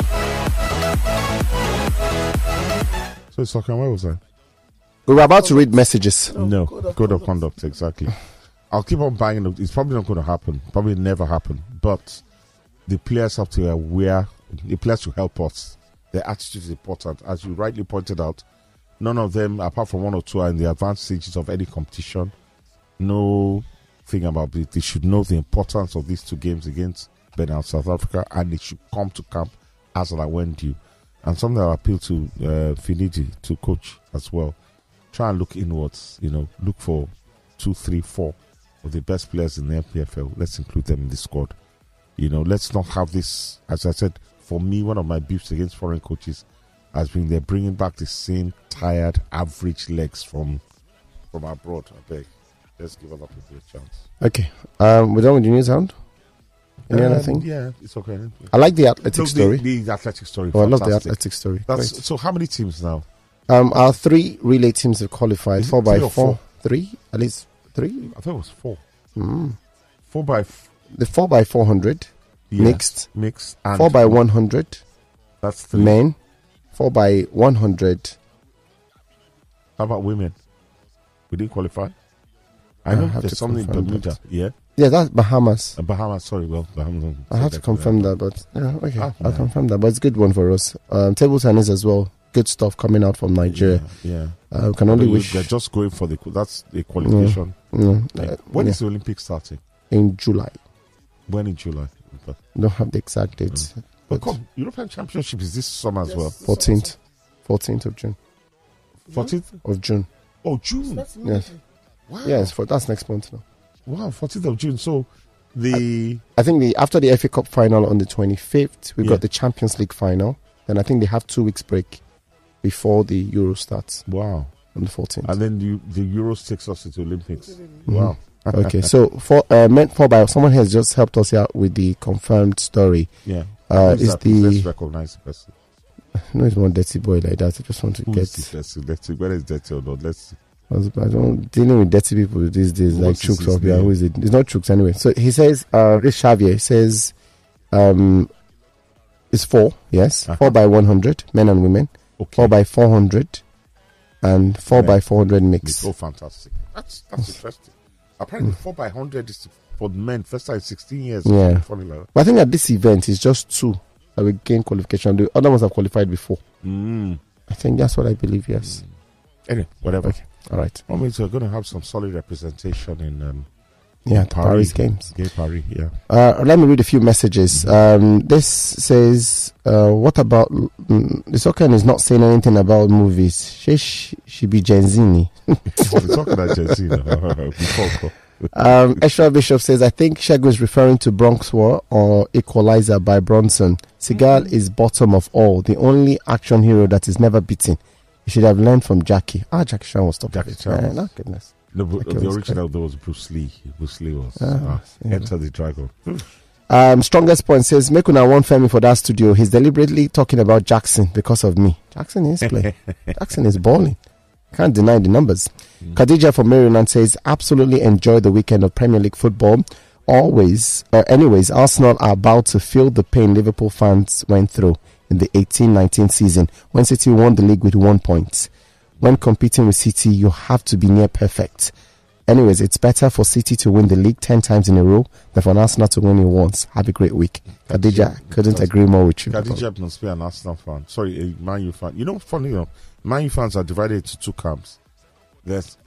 So it's okay, where was I? We were about to read messages. No, code of conduct, exactly. I'll keep on banging it. It's probably not going to happen. Probably never happen. But the players have to be aware. The players should help us. Their attitude is important. As you rightly pointed out, none of them, apart from one or two, are in the advanced stages of any competition. No thing about it. They should know the importance of these two games against Benin and South Africa, and they should come to camp as and when due. And something I appeal to Finidi, to coach as well. Try and look inwards. Look for 2, 3, 4 of the best players in the NPFL. Let's include them in the squad. Let's not have this. As I said, for me, one of my beefs against foreign coaches has been they're bringing back the same tired, average legs from abroad. I beg. Let's give other people a chance. Okay. We're done with the news round? Any other thing? Yeah, it's okay. I like the athletic story. The athletic story. Oh, I love the athletic story. So how many teams now? Our 3 relay teams have qualified. 4x4. 3? At least 3? I thought it was 4. 4x... The 4x400. Mixed. And 4x100. That's 3. Men. 4x100. How about women? We didn't qualify? I know there's something in Bermuda. Yeah? Yeah, that's Bahamas. Bahamas, sorry. Well, Bahamas. I have to confirm that, but okay. I'll confirm that. But it's a good one for us. Table tennis as well. Good stuff coming out from Nigeria. Yeah. Can only wish. They're just going for that's the qualification. When is the Olympics starting? In July. When in July? Don't have the exact date. But come, European Championship is this summer as well. 14th of June. 14th of June. Oh, June. Yes. Wow. Yes, that's next month now. Wow, 14th of June. So I think after the FA Cup final on the 25th, we've got the Champions League final. Then I think they have 2 weeks break before the Euro starts. Wow. On the 14th. And then the Euros takes us to the Olympics. Wow. Okay, so someone has just helped us out with the confirmed story. Yeah. Let's recognize the person. No, it's one dirty boy like that. I just want to Who get. Let's see. Whether it's dirty or not. Let's see. I don't dealing with dirty people these days, like Chooks up here. Who is it? It's not Chooks anyway. So he says, Rich Xavier says, it's 4, yes, 4 by 100 men and women, 4 by 400, and 4 by 400 mix. It's so fantastic. That's interesting. Apparently, 4 by 100 is for men. First time in 16 years. Yeah. Funny like that. But I think at this event, it's just 2 that will gain qualification. The other ones have qualified before. I think that's what I believe. Yes. Anyway, whatever. Okay. All right. I mean, we're going to have some solid representation in Paris Games. Paris, yeah. Let me read a few messages. This says, what about the soccer is not saying anything about movies. She be Genzini. We're talking about Genzini before. Extra Bishop says, I think Shego is referring to Bronx War or Equalizer by Bronson. Seagal is bottom of all, the only action hero that is never beaten. You should have learned from Jackie. Jackie Chan was top. Jackie Chan. No, goodness. No, the original though was Bruce Lee. Bruce Lee was Enter the Dragon. Strongest Point says, make una one Femi for that studio. He's deliberately talking about Jackson because of me. Jackson is playing. Jackson is balling. Can't deny the numbers. Khadija from Maryland says, absolutely enjoy the weekend of Premier League football. Anyways, Arsenal are about to feel the pain Liverpool fans went through in the 18-19 season when City won the league with 1 point. When competing with City, you have to be near perfect. Anyways, it's better for City to win the league 10 times in a row than for Arsenal to win it once. Have a great week. Khadija, couldn't agree more with you. Khadija must be an Arsenal fan. Sorry, a Man U fan. You know, funny enough, Man U fans are divided into 2 camps. There's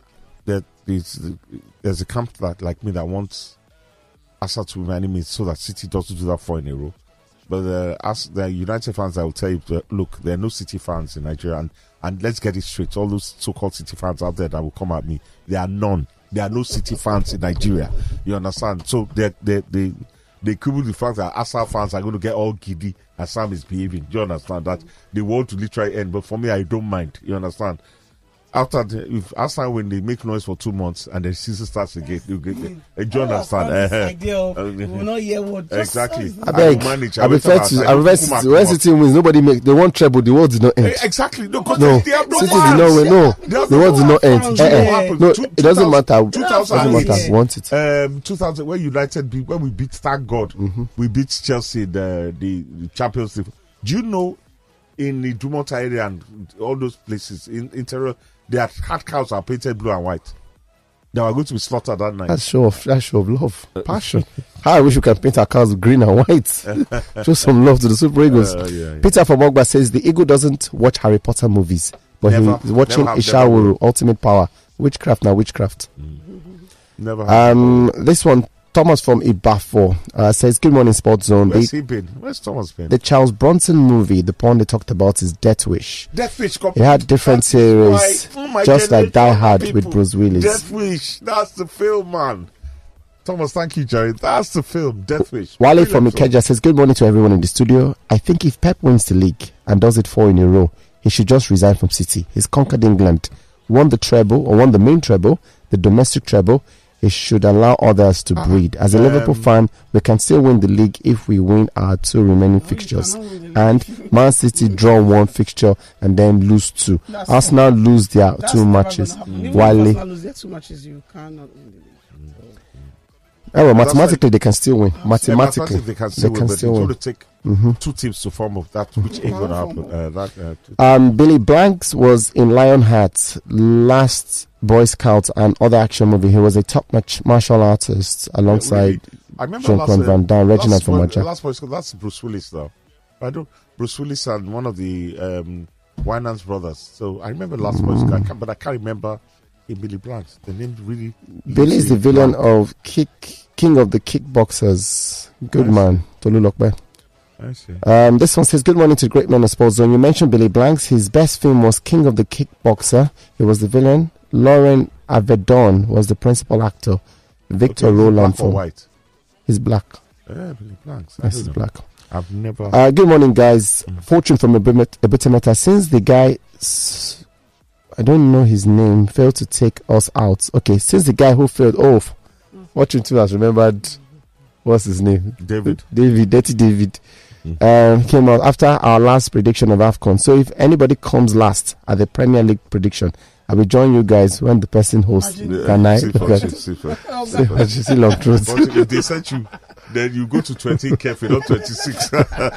a camp that, like me, that wants Arsenal to win any means so that City doesn't do that 4 in a row. But the United fans, I will tell you, look, there are no City fans in Nigeria, and let's get it straight. All those so-called City fans out there that will come at me, there are none. There are no City fans in Nigeria. You understand? So they quibble the fact that Arsenal fans are going to get all giddy as Sam is behaving. Do you understand that? They want to literally end, but for me, I don't mind. You understand? If Arsenal when they make noise for 2 months and the season starts again, do you understand? We will not hear what. Exactly. I prefer to when City wins, nobody make. They want treble. The world did not end. Exactly. No, City did not win. No, the world did not end. No, it doesn't matter. 2008. Want it. 2000 when we beat, thank God, we beat Chelsea the Champions League. Do you know in the Dumont area and all those places in interior, their hard cows are painted blue and white. They were going to be slaughtered that night. That's show of love, passion. How I wish we can paint our cows green and white. Show some love to the Super Eagles. Peter from Ogba says the Eagle doesn't watch Harry Potter movies, but he's watching Ishawuru, Ultimate Power. Witchcraft now, witchcraft. Never. This one, Thomas from Ibafo says, good morning, Sports Zone. Where's he been? Where's Thomas been? The Charles Bronson movie, the porn they talked about is Death Wish. Death Wish. It had different series, just like Die Hard with Bruce Willis. Death Wish. That's the film, man. Thomas, thank you, Jerry. That's the film, Death Wish. Wale from Ikeja says, good morning to everyone in the studio. I think if Pep wins the league and does it 4 in a row, he should just resign from City. He's conquered England, won the main treble, the domestic treble. He should allow others to breed. As a Liverpool fan, we can still win the league if we win our 2 remaining fixtures. And Man City draw 1 fixture and then lose 2. Arsenal lose their 2 matches. While lose their 2 matches, you cannot win the league. Mathematically they can still win. Mathematically they can still win. But it's going to take 2 teams to form of that, which ain't going to happen. Billy Blanks was in Lionheart last Boy Scout and other action movie. He was a top-notch martial artist alongside Jean-Claude Van Damme, Reginald from Maja. Last Boy Scout, that's Bruce Willis though. Bruce Willis and one of the Winans brothers. So I remember Last Boy Scout, but I can't remember Billy Blanks. The name really. Billy is the villain of King of the Kickboxers. Good man, Tolu Lokbe. I see. This one says, good morning to the great men of Sports Zone. You mentioned Billy Blanks. His best film was King of the Kickboxer. He was the villain. Lauren Avedon was the principal actor. Victor Roland from white. He's black. Yeah, black. Yes, he's black. I've never. Good morning, guys. Fortune from Ebutimeter. Since the guy, I don't know his name, failed to take us out. Okay, since the guy who failed off, Fortune too has remembered. What's his name? David, Dirty David. Came out after our last prediction of AFCON. So if anybody comes last at the Premier League prediction, I will join you guys when the person hosts. Can I? See long truth. If they sent you, then you go to 20 Kefi, not 26.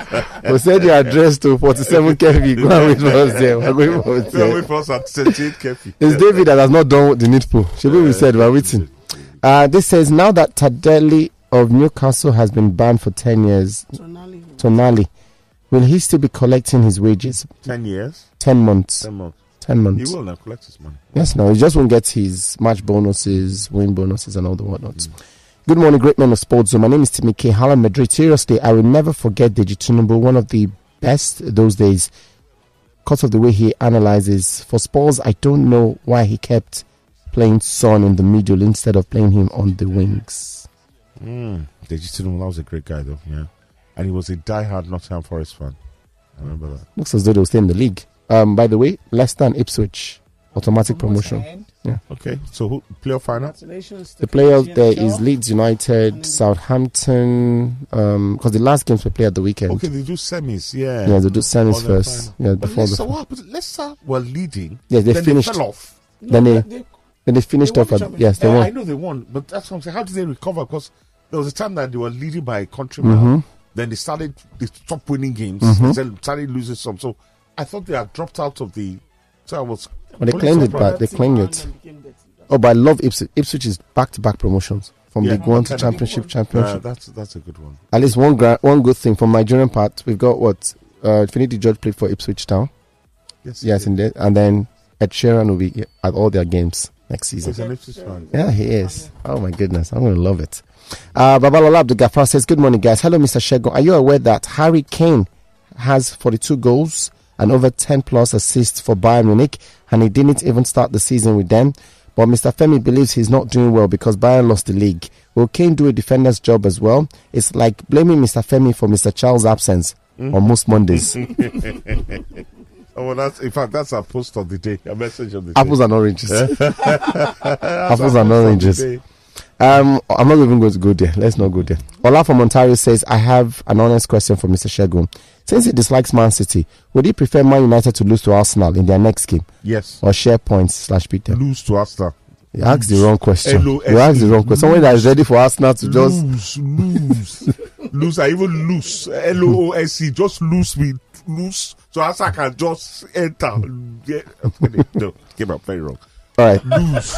We send your address to 47 Kefi. Go and wait for us there. We're going for us there. Wait for us at 28 Kefi. It's David that has not done the needful. Should we said we're waiting. This says now that Tadeli of Newcastle has been banned for 10 years. Tonali, will he still be collecting his wages? 10 years? 10 months. 10 months. 10 months. He will now collect his money. Yes, no, he just won't get his match bonuses, win bonuses, and all the whatnots. Good morning, great men of sports. My name is Timmy K. Hala Madrid. Seriously, I will never forget Deji Tinubu, one of the best those days, because of the way he analyzes. For Spurs, I don't know why he kept playing Son in the middle instead of playing him on the wings. Deji Tinubu, that was a great guy, though, yeah. And he was a die-hard Nottingham Forest fan. I remember that. Looks as though they'll stay in the league. By the way, Leicester and Ipswich, automatic promotion. Yeah. Okay, so who playoff final? The playoff there is Leeds United, Southampton, because the last games were played at the weekend. Okay, they do semis, yeah. Yeah, they do semis first. Yeah, before Leicester, what happened? Leicester were leading. Yeah, they finished. They fell off. Then they finished off. Yes, they won. I know they won, but that's what I'm saying. How did they recover? Because there was a time that they were leading by a country mile. Then they stopped winning games. Then started losing some. So I thought they had dropped out of the. So I was. Well, they claimed it back. They claimed it. Oh, but I love Ipswich. Ipswich is back-to-back promotions from League One to Championship. That's a good one. At least one good thing from Nigerian part. We've got what Finidi George played for Ipswich Town. Yes, indeed. And then Ed Sheeran will be at all their games next season. He's an Ipswich fan. Yeah, he is. Oh my goodness, I'm going to love it. Babalola Abdul Ghaffar says, good morning, guys. Hello, Mr. Shegun. Are you aware that Harry Kane has 42 goals and over 10 plus assists for Bayern Munich, and he didn't even start the season with them? But Mr. Femi believes he's not doing well because Bayern lost the league. Will Kane do a defender's job as well? It's like blaming Mr. Femi for Mr. Charles' absence on most Mondays. Oh, that's our post of the day, a message of the day. Apples and oranges. Apples and oranges. I'm not even going to go there. Let's not go there. Ola from Ontario says, I have an honest question for Mr. Shegun. Since he dislikes Man City, would he prefer Man United to lose to Arsenal in their next game? Yes. Or share points /beat them? Lose to Arsenal. You asked the wrong question. You asked the wrong question. Someone that is ready for Arsenal to lose. Lose. I even lose. LOSC. Just lose me. Lose. So Arsenal can just enter. No, came out very wrong. All right. Lose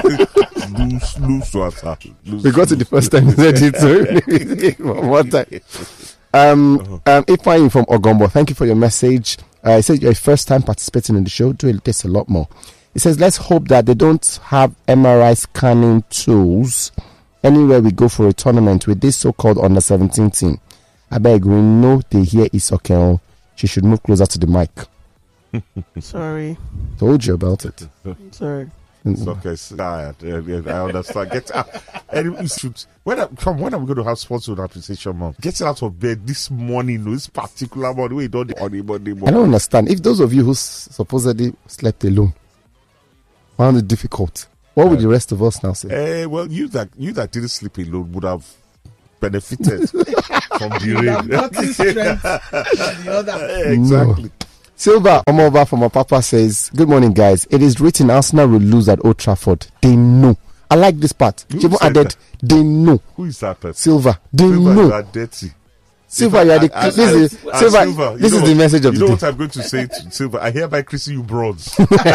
to Arsenal. We got to the first time you said it. So one time. Ifeanyi from Ogombo, thank you for your message. It says you're first time participating in the show. Do this a lot more. It says let's hope that they don't have MRI scanning tools anywhere we go for a tournament with this so-called under 17 team. I beg, we know they hear Isokeo. She should move closer to the mic. Sorry. Told you about it. Sorry. It's okay, it's tired. I understand. Get out. When are we going to have sponsored appreciation month? Get out of bed this morning, this particular morning. We don't on the Monday morning. I don't understand. If those of you who supposedly slept alone found it difficult, what would the rest of us now say? Well, you that didn't sleep alone would have benefited from the rain. Exactly. No. Silva Omoba from our papa says, good morning, guys. It is written Arsenal will lose at Old Trafford. They know. I like this part. Even added, they know. Who is that person? Silva. They know. You are dirty. Silva, you are the Silva. This is the message of the day. You know what I'm going to say to Silva? I hereby christen you bronze.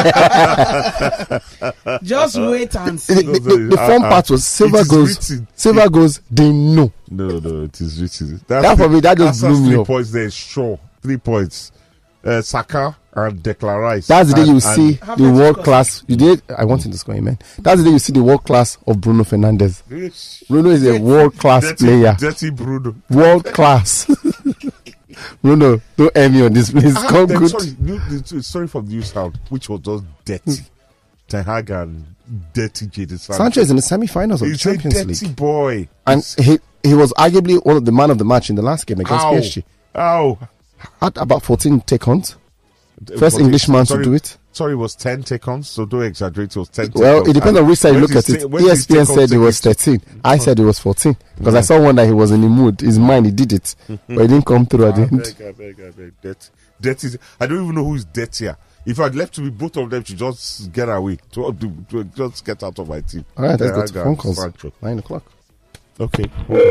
Just wait and see. The fun part was Silva goes, they know. No, it is written. That for me, that just blew me up. 3 points there, sure. 3 points. Saka and Declan Rice. That's the day you see the world class. I want him to score, man. That's the day you see the world class of Bruno Fernandes. Bruno is a world class player. Dirty Bruno. World class. Bruno, don't aim me on this, please. Sorry from the news sound, which was just dirty. Ten Hag and dirty Jadon Sancho. Sancho is in the semi-finals of the Champions He's a dirty League. boy. And he was arguably one of the man of the match in the last game against PSG. How? Had about 14 take-ons. First Englishman to do it. Sorry, it was 10 take-ons, so don't exaggerate. It was 10 Well, take-ons. it depends on which side you look at it. ESPN said it was 13. I said it was 14. Because I saw one that he was in the mood. His mind, he did it. But it didn't come through at the end. I beg. Dirty. I don't even know who is dirtier. If I'd left to be both of them, to just get away. To just get out of my team. All right, let's go to phone calls. Sancho. 9 o'clock. Okay.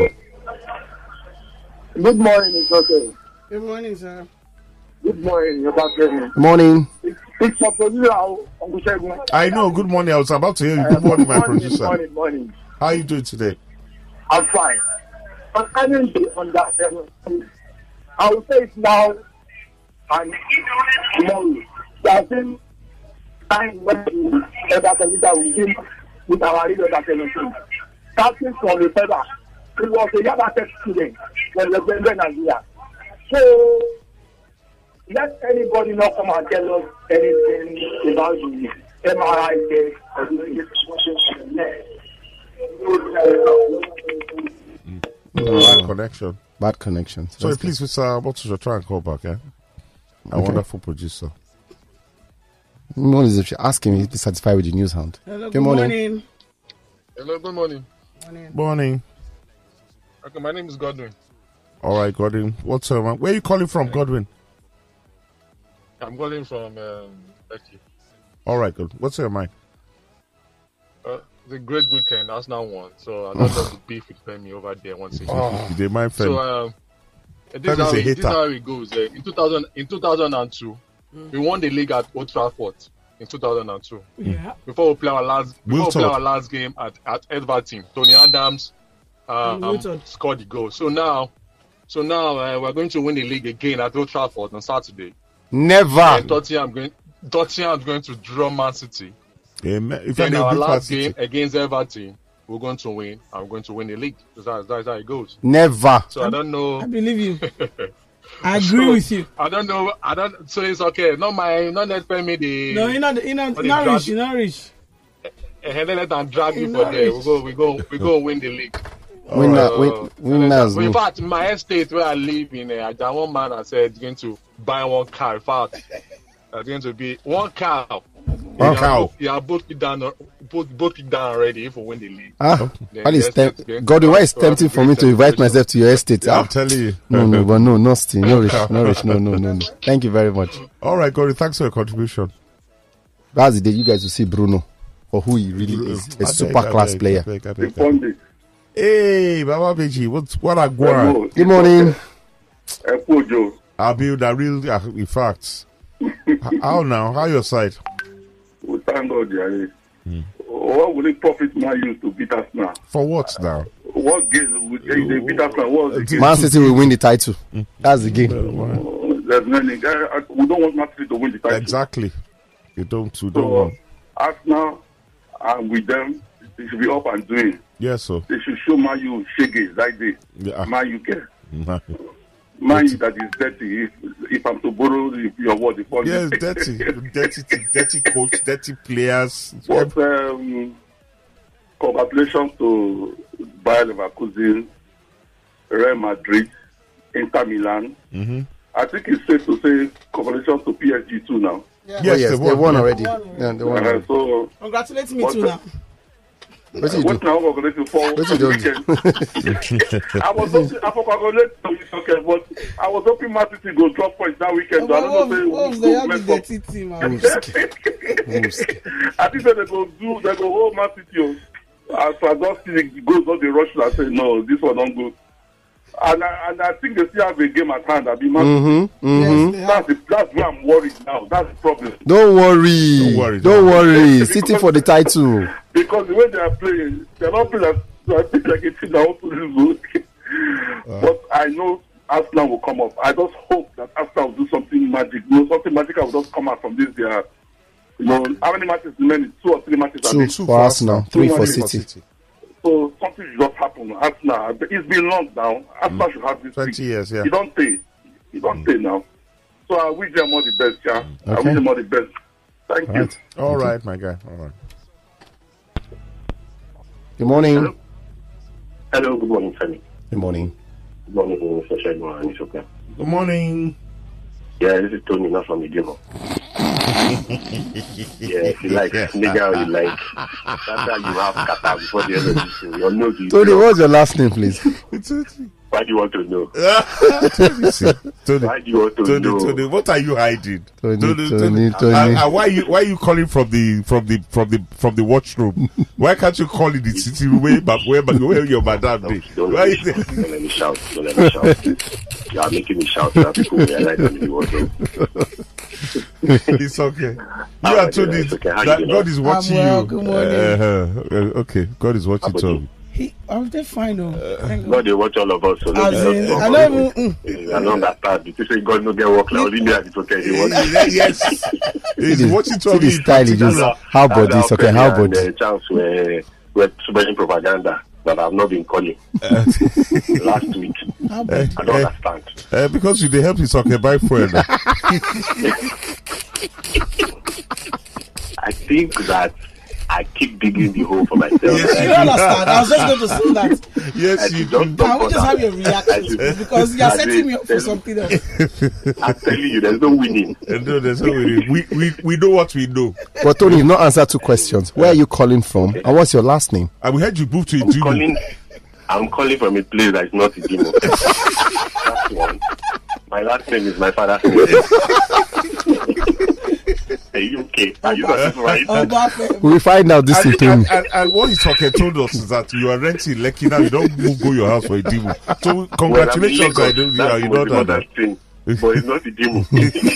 Good morning, it's okay. Good morning, sir. Good morning, you're back there. Good morning. It's for producer, Uncle Shegun. I know. Good morning. I was about to hear you. Good morning, my producer. Morning. How are you doing today? I'm fine. I'm currently on that. I will say it now and tomorrow. There has been time when the leader will be with our leader that starting from the feather. It was a Yaba Tech student when the Brendan Nigeria. So let anybody not come and tell us anything about the MRI test or the Bad connection. Bad connection. Sorry, please, Mr. Botuja, try and call back, yeah? A wonderful producer. One is if you ask him, he'd be satisfied with the news hound. Hello, Good morning. Hello, good morning. Morning. Okay, my name is Godwin. All right, Godwin. What's up, man? Where are you calling from, Godwin? I'm calling from Becky. All right, good. What's your mind? It's a great weekend. Arsenal won, so I don't have to beef with Femi over there once again. They mind Femi. So this is how it goes. In 2002, we won the league at Old Trafford in 2002. Yeah. Before we play our last game at Everton, Tony Adams scored the goal. So now we're going to win the league again at Old Trafford on Saturday. Never. And Tottenham going to draw Man City. If in our last game against Everton, we're going to win. I'm going to win the league. That's how it goes. Never. So I don't know. I believe you. I agree with you. I don't know. So it's okay. Not let me the. No, you're not rich. You're not rich. And then let them drag you for there. We go win the league. Winners. In fact, my estate where I live in, one man I said he's going to buy one car. In fact, there's going to be one cow. Yeah, both it down already if we win the league. God, why is tempting for me to invite myself to your estate? I'm telling you. No, still, no rich. No. Thank you very much. All right, God, thanks for your contribution. That's the day you guys will see Bruno for who he really is, a super class player. Hey, Baba Beji, what a guan. Good morning. I'll be the real, in fact. How now? How your side? We thank God, Jerry. What will it profit Man U to beat us now? For what now? What game would they beat us now? Man City will win the title. That's the game. There's nothing. We don't want Man City to win the title. Exactly. You don't want. Arsenal, and with them, they should be up and doing. Yes, sir. They should show Man U shaggy like this. Yeah. Man U care. Man U that is dirty. If I'm to borrow your word, yes, dirty coach, dirty players. But congratulations to Bayer Leverkusen, Real Madrid, Inter Milan. Mm-hmm. I think it's safe to say congratulations to PSG too now. Yeah. Yes, they won already. They won already. So congratulate me too now. What you do? What now? Congratulations for what you doing? I was hoping, but I was hoping Man City go drop points that weekend. So I don't know if they have the dirty team. I think they go hold Man City. As I just see it goes on the rush, I say no, this one don't go. And I think they still have a game at hand. I mean, that's where I'm worried now. That's the problem. Don't worry. Sitting for the title. Because the way they are playing, they're not playing like a team that wants to lose. But I know Arsenal will come up. I just hope that Arsenal will do something magic. Something magical will just come out from this. How many matches remaining? 2 or 3 matches? Two for Arsenal, 3 for City. So something should just happen. Arsenal, it's been long now. Arsenal should have this 20 years, yeah. You don't pay now. So I wish them all the best, yeah. I wish them all the best. Thank you. All right, my guy. All right. Good morning. Hello, good morning, Femi. Good morning. Good morning, Mr. Shaibu and Isoka. Good morning. Yeah, this is Tony, not from Idimo. Yeah, if you like, nigga, you like. That's how you have kata before the end of this thing. Your nose is Tony, what's your last name, please? Why do you want to know? Tony, Why do you want to know? Tony, what are you hiding? Tony. Why are you calling from the washroom? Why can't you call in the city where your madam be? Don't let me shout. Don't let me shout. You are making me shout now. People realize I'm in the wardrobe. It's okay. You are told it that God is watching you. Good morning. Okay, God is watching too. I'm just fine. God, they watch all of us. So I don't understand. If you say God no get work, now only me and it's okay. Yes, he's watching to the style. He just how about this? Okay, how about the chance where spreading propaganda that I've not been calling last week. I don't understand. Because you they help his okay buy fuel. I think that I keep digging the hole for myself. Yes, you understand. I was just going to say that. Yes, you don't. Can we just have your reaction? Because you're setting me up for something else. I'm telling you, there's no winning. No, there's no winning. We know what we know. But Tony, you've not answered 2 questions. Where are you calling from? And what's your last name? We heard you moved to Idimo. I'm calling from a place that is not Idimo. That's one. My last name is my father's name. Okay, are you not right? We'll find out this thing. And what he's talking told us is that you are renting Lekki now. You don't go your house for Idimo. So congratulations, you know that thing, but it's not Idimo.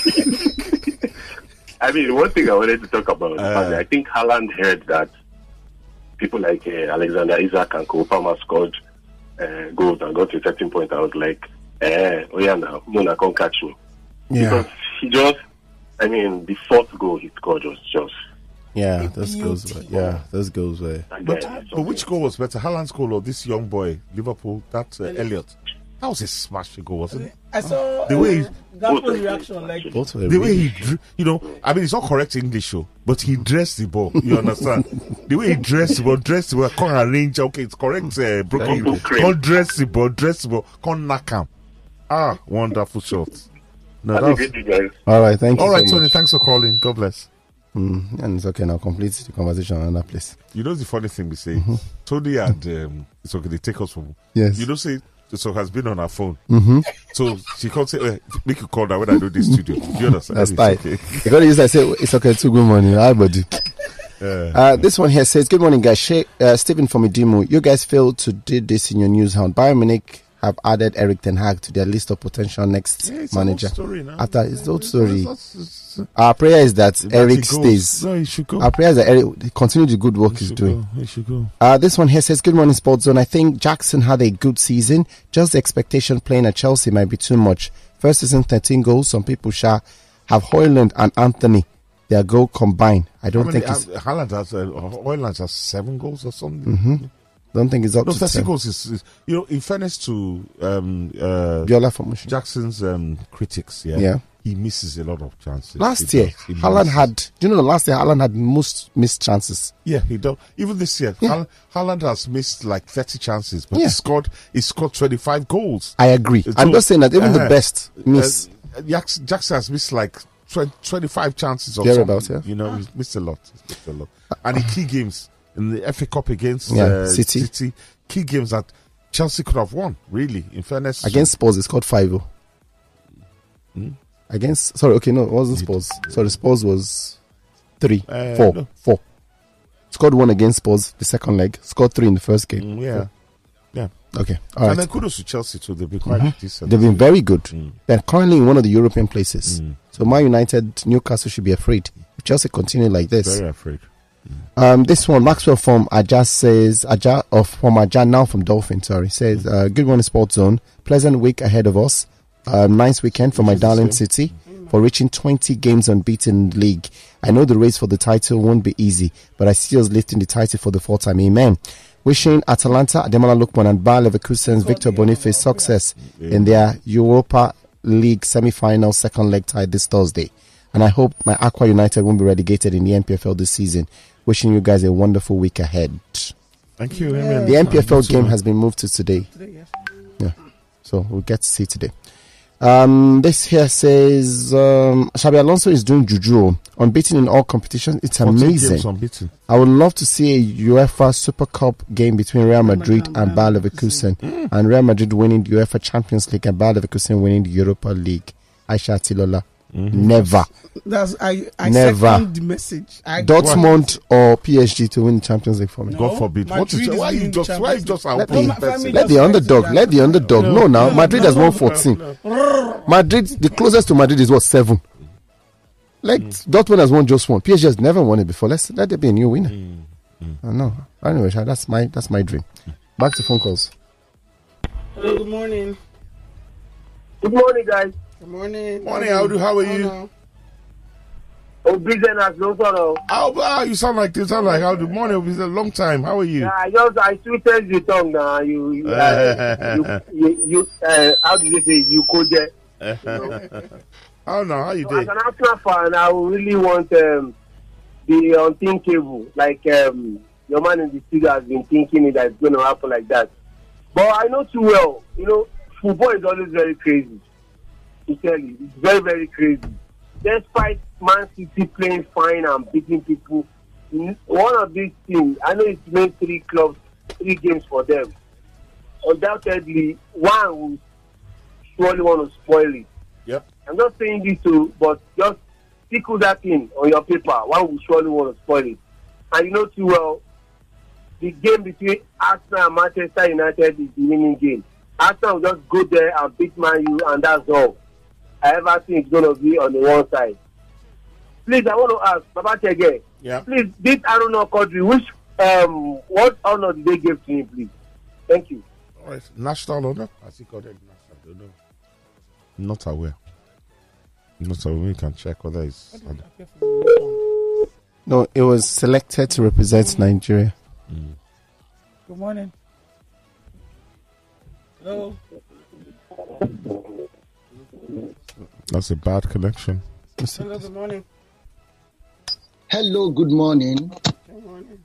I mean, one thing I wanted to talk about. I think Haaland heard that people like Alexander Isak and Cole Palmer scored goals and got to a certain point. I was like, oh yeah, now Mona can't catch me. Yeah. Because he just, I mean, the 4th goal he scored was just. Yeah, those goals were. But which goal was better, Haaland's goal or this young boy, Liverpool, that Elliot? That was a smashing goal, wasn't it? I saw the way Gakpo's reaction, like the way he drew, I mean, it's not correct English, but he dressed the ball. You understand? The way he dressed the ball, can't arrange. Okay, it's correct. Broken. Can't dress the ball, can't knock him. Wonderful shot. No, all right, thank you. All right, so Tony, much. thanks for calling. God bless. And it's okay now. Complete the conversation on another place. You know the funny thing we say, Tony and it's okay. They take us from. Yes. You know, say so has been on her phone. So she can't say, make you call that when I do this studio. Do you understand? That's fine. Okay. You gotta use that. Say it's okay. Too good morning. Hi, buddy. This one here says, "Good morning, guys. Stephen from Idimo. You guys failed to do this in your news hound. Bayern Munich have added Eric Ten Hag to their list of potential next manager. After his old story, our prayer is that Eric stays. No, he should go. Our prayer is that Eric continue the good work he's doing. He should go. This one here says, "Good morning, Sports Zone. I think Jackson had a good season. Just the expectation playing at Chelsea might be too much. First season, 13 goals. Some people shall have Højlund and Anthony. Their goal combined. I don't think it's Højlund has 7 goals or something. Don't think it's up to 30 goals is in fairness to Biola formation. Jackson's critics, he misses a lot of chances. Last year, Haaland had most missed chances. Yeah, he does. Even this year, Haaland has missed like 30 chances, but he scored 25 goals. I agree. So, I'm just saying that even the best miss. Jackson has missed like 25 chances or something. He's missed a lot. And in key games, in the FA Cup against City, key games that Chelsea could have won, really, in fairness. Against Spurs, he scored 5. It wasn't Spurs. Sorry, Spurs was 3, 4. Scored 1 against Spurs, the second leg. Scored 3 in the first game. Yeah. Okay, all right. And then kudos to Chelsea too. They've been quite decent. They've been very good. They're currently in one of the European places. So Man United, Newcastle should be afraid. If Chelsea continue like this. Very afraid. This one, Maxwell from Aja says, now from Dolphin, says, good morning, Sports Zone. Pleasant week ahead of us. Nice weekend for my darling City for reaching 20 games unbeaten in the league. I know the race for the title won't be easy, but I see us lifting the title for the 4th time. Amen. Wishing Atalanta, Ademola Lookman and Bayer Leverkusen's Victor Boniface success in their Europa League semi-final second leg tie this Thursday. and I hope my Aqua United won't be relegated in the NPFL this season. Wishing you guys a wonderful week ahead. Thank you. Yeah. The NPFL game has been moved to today. Yes. Yeah, so we'll get to see today. This here says Xabi Alonso is doing juju, unbeaten in all competitions. It's amazing. I would love to see a UEFA Super Cup game between Real Madrid and Bayer Leverkusen, and Real Madrid winning the UEFA Champions League and Bayer Leverkusen winning the Europa League. Aisha Tilola. Never. I Never. second the message. Dortmund or PSG to win the Champions League for me. God forbid. What is why you just let the underdog. No, now Madrid has won 14. Madrid, the closest to Madrid is what, 7. Like Dortmund has won just 1. PSG has never won it before. Let there be a new winner. I know. Anyway, that's my dream. Back to phone calls. Hello, good morning. Good morning, guys. Good morning. Morning, Audu. How are you? No. Oh, business, no sorrow. You sound like Audu. Morning, it's a long time. How are you? Yeah, I tweeted the tongue now. You how did you say you could Oh no, how you doing? As an Arsenal fan, I really want the unthinkable. Like your man in the studio has been thinking it that's going to happen like that. But I know too well. Football is always very crazy. To tell you, it's very, very crazy. Despite Man City playing fine and beating people, one of these teams, I know it's made 3 games for them. Undoubtedly, one will surely want to spoil it. Yep. I'm not saying this but just tickle that in on your paper. One will surely want to spoil it. And you know too well, the game between Arsenal and Manchester United is the winning game. Arsenal will just go there and beat Man U, and that's all. I ever think it's going to be on the one side. Please, I want to ask, Baba Chege. Yeah. Please, this Aaron Okodri, what honor did they give to him, please? Thank you. All right. National honor? I think I don't know. Not aware. We can check whether it's. No, it was selected to represent Nigeria. Good morning. Hello. That's a bad connection. Hello, good morning. Hello, good morning. Good morning.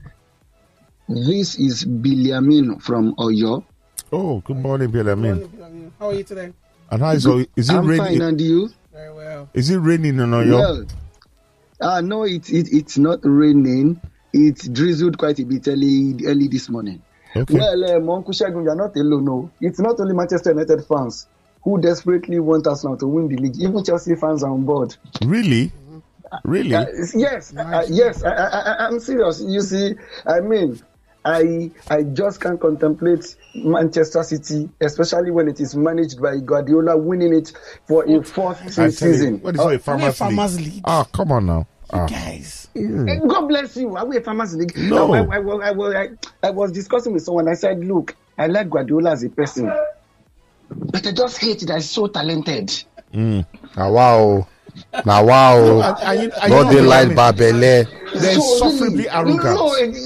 This is Biliamin from Oyo. Oh, good morning, Biliamin. How are you today? And how is it I'm raining? Fine, and you? Very well. Is it raining in Oyo? Well, no, it's not raining. It drizzled quite a bit early this morning. Okay. Well, Uncle Shagun, you're not alone. No, it's not only Manchester United fans who desperately want Arsenal to win the league. Even Chelsea fans are on board. Really? Really? Yes. Yes. I'm serious. You see, I mean, I just can't contemplate Manchester City, especially when it is managed by Guardiola, winning it for a 4th season. What is it? Farmers League? Ah, come on now. Guys. God bless you. Are we a Farmers League? No. I was discussing with someone. I said, look, I like Guardiola as a person, but I just hate that he's so talented. Wow. Now, wow. No daylight, Babele. They're insufferably arrogant.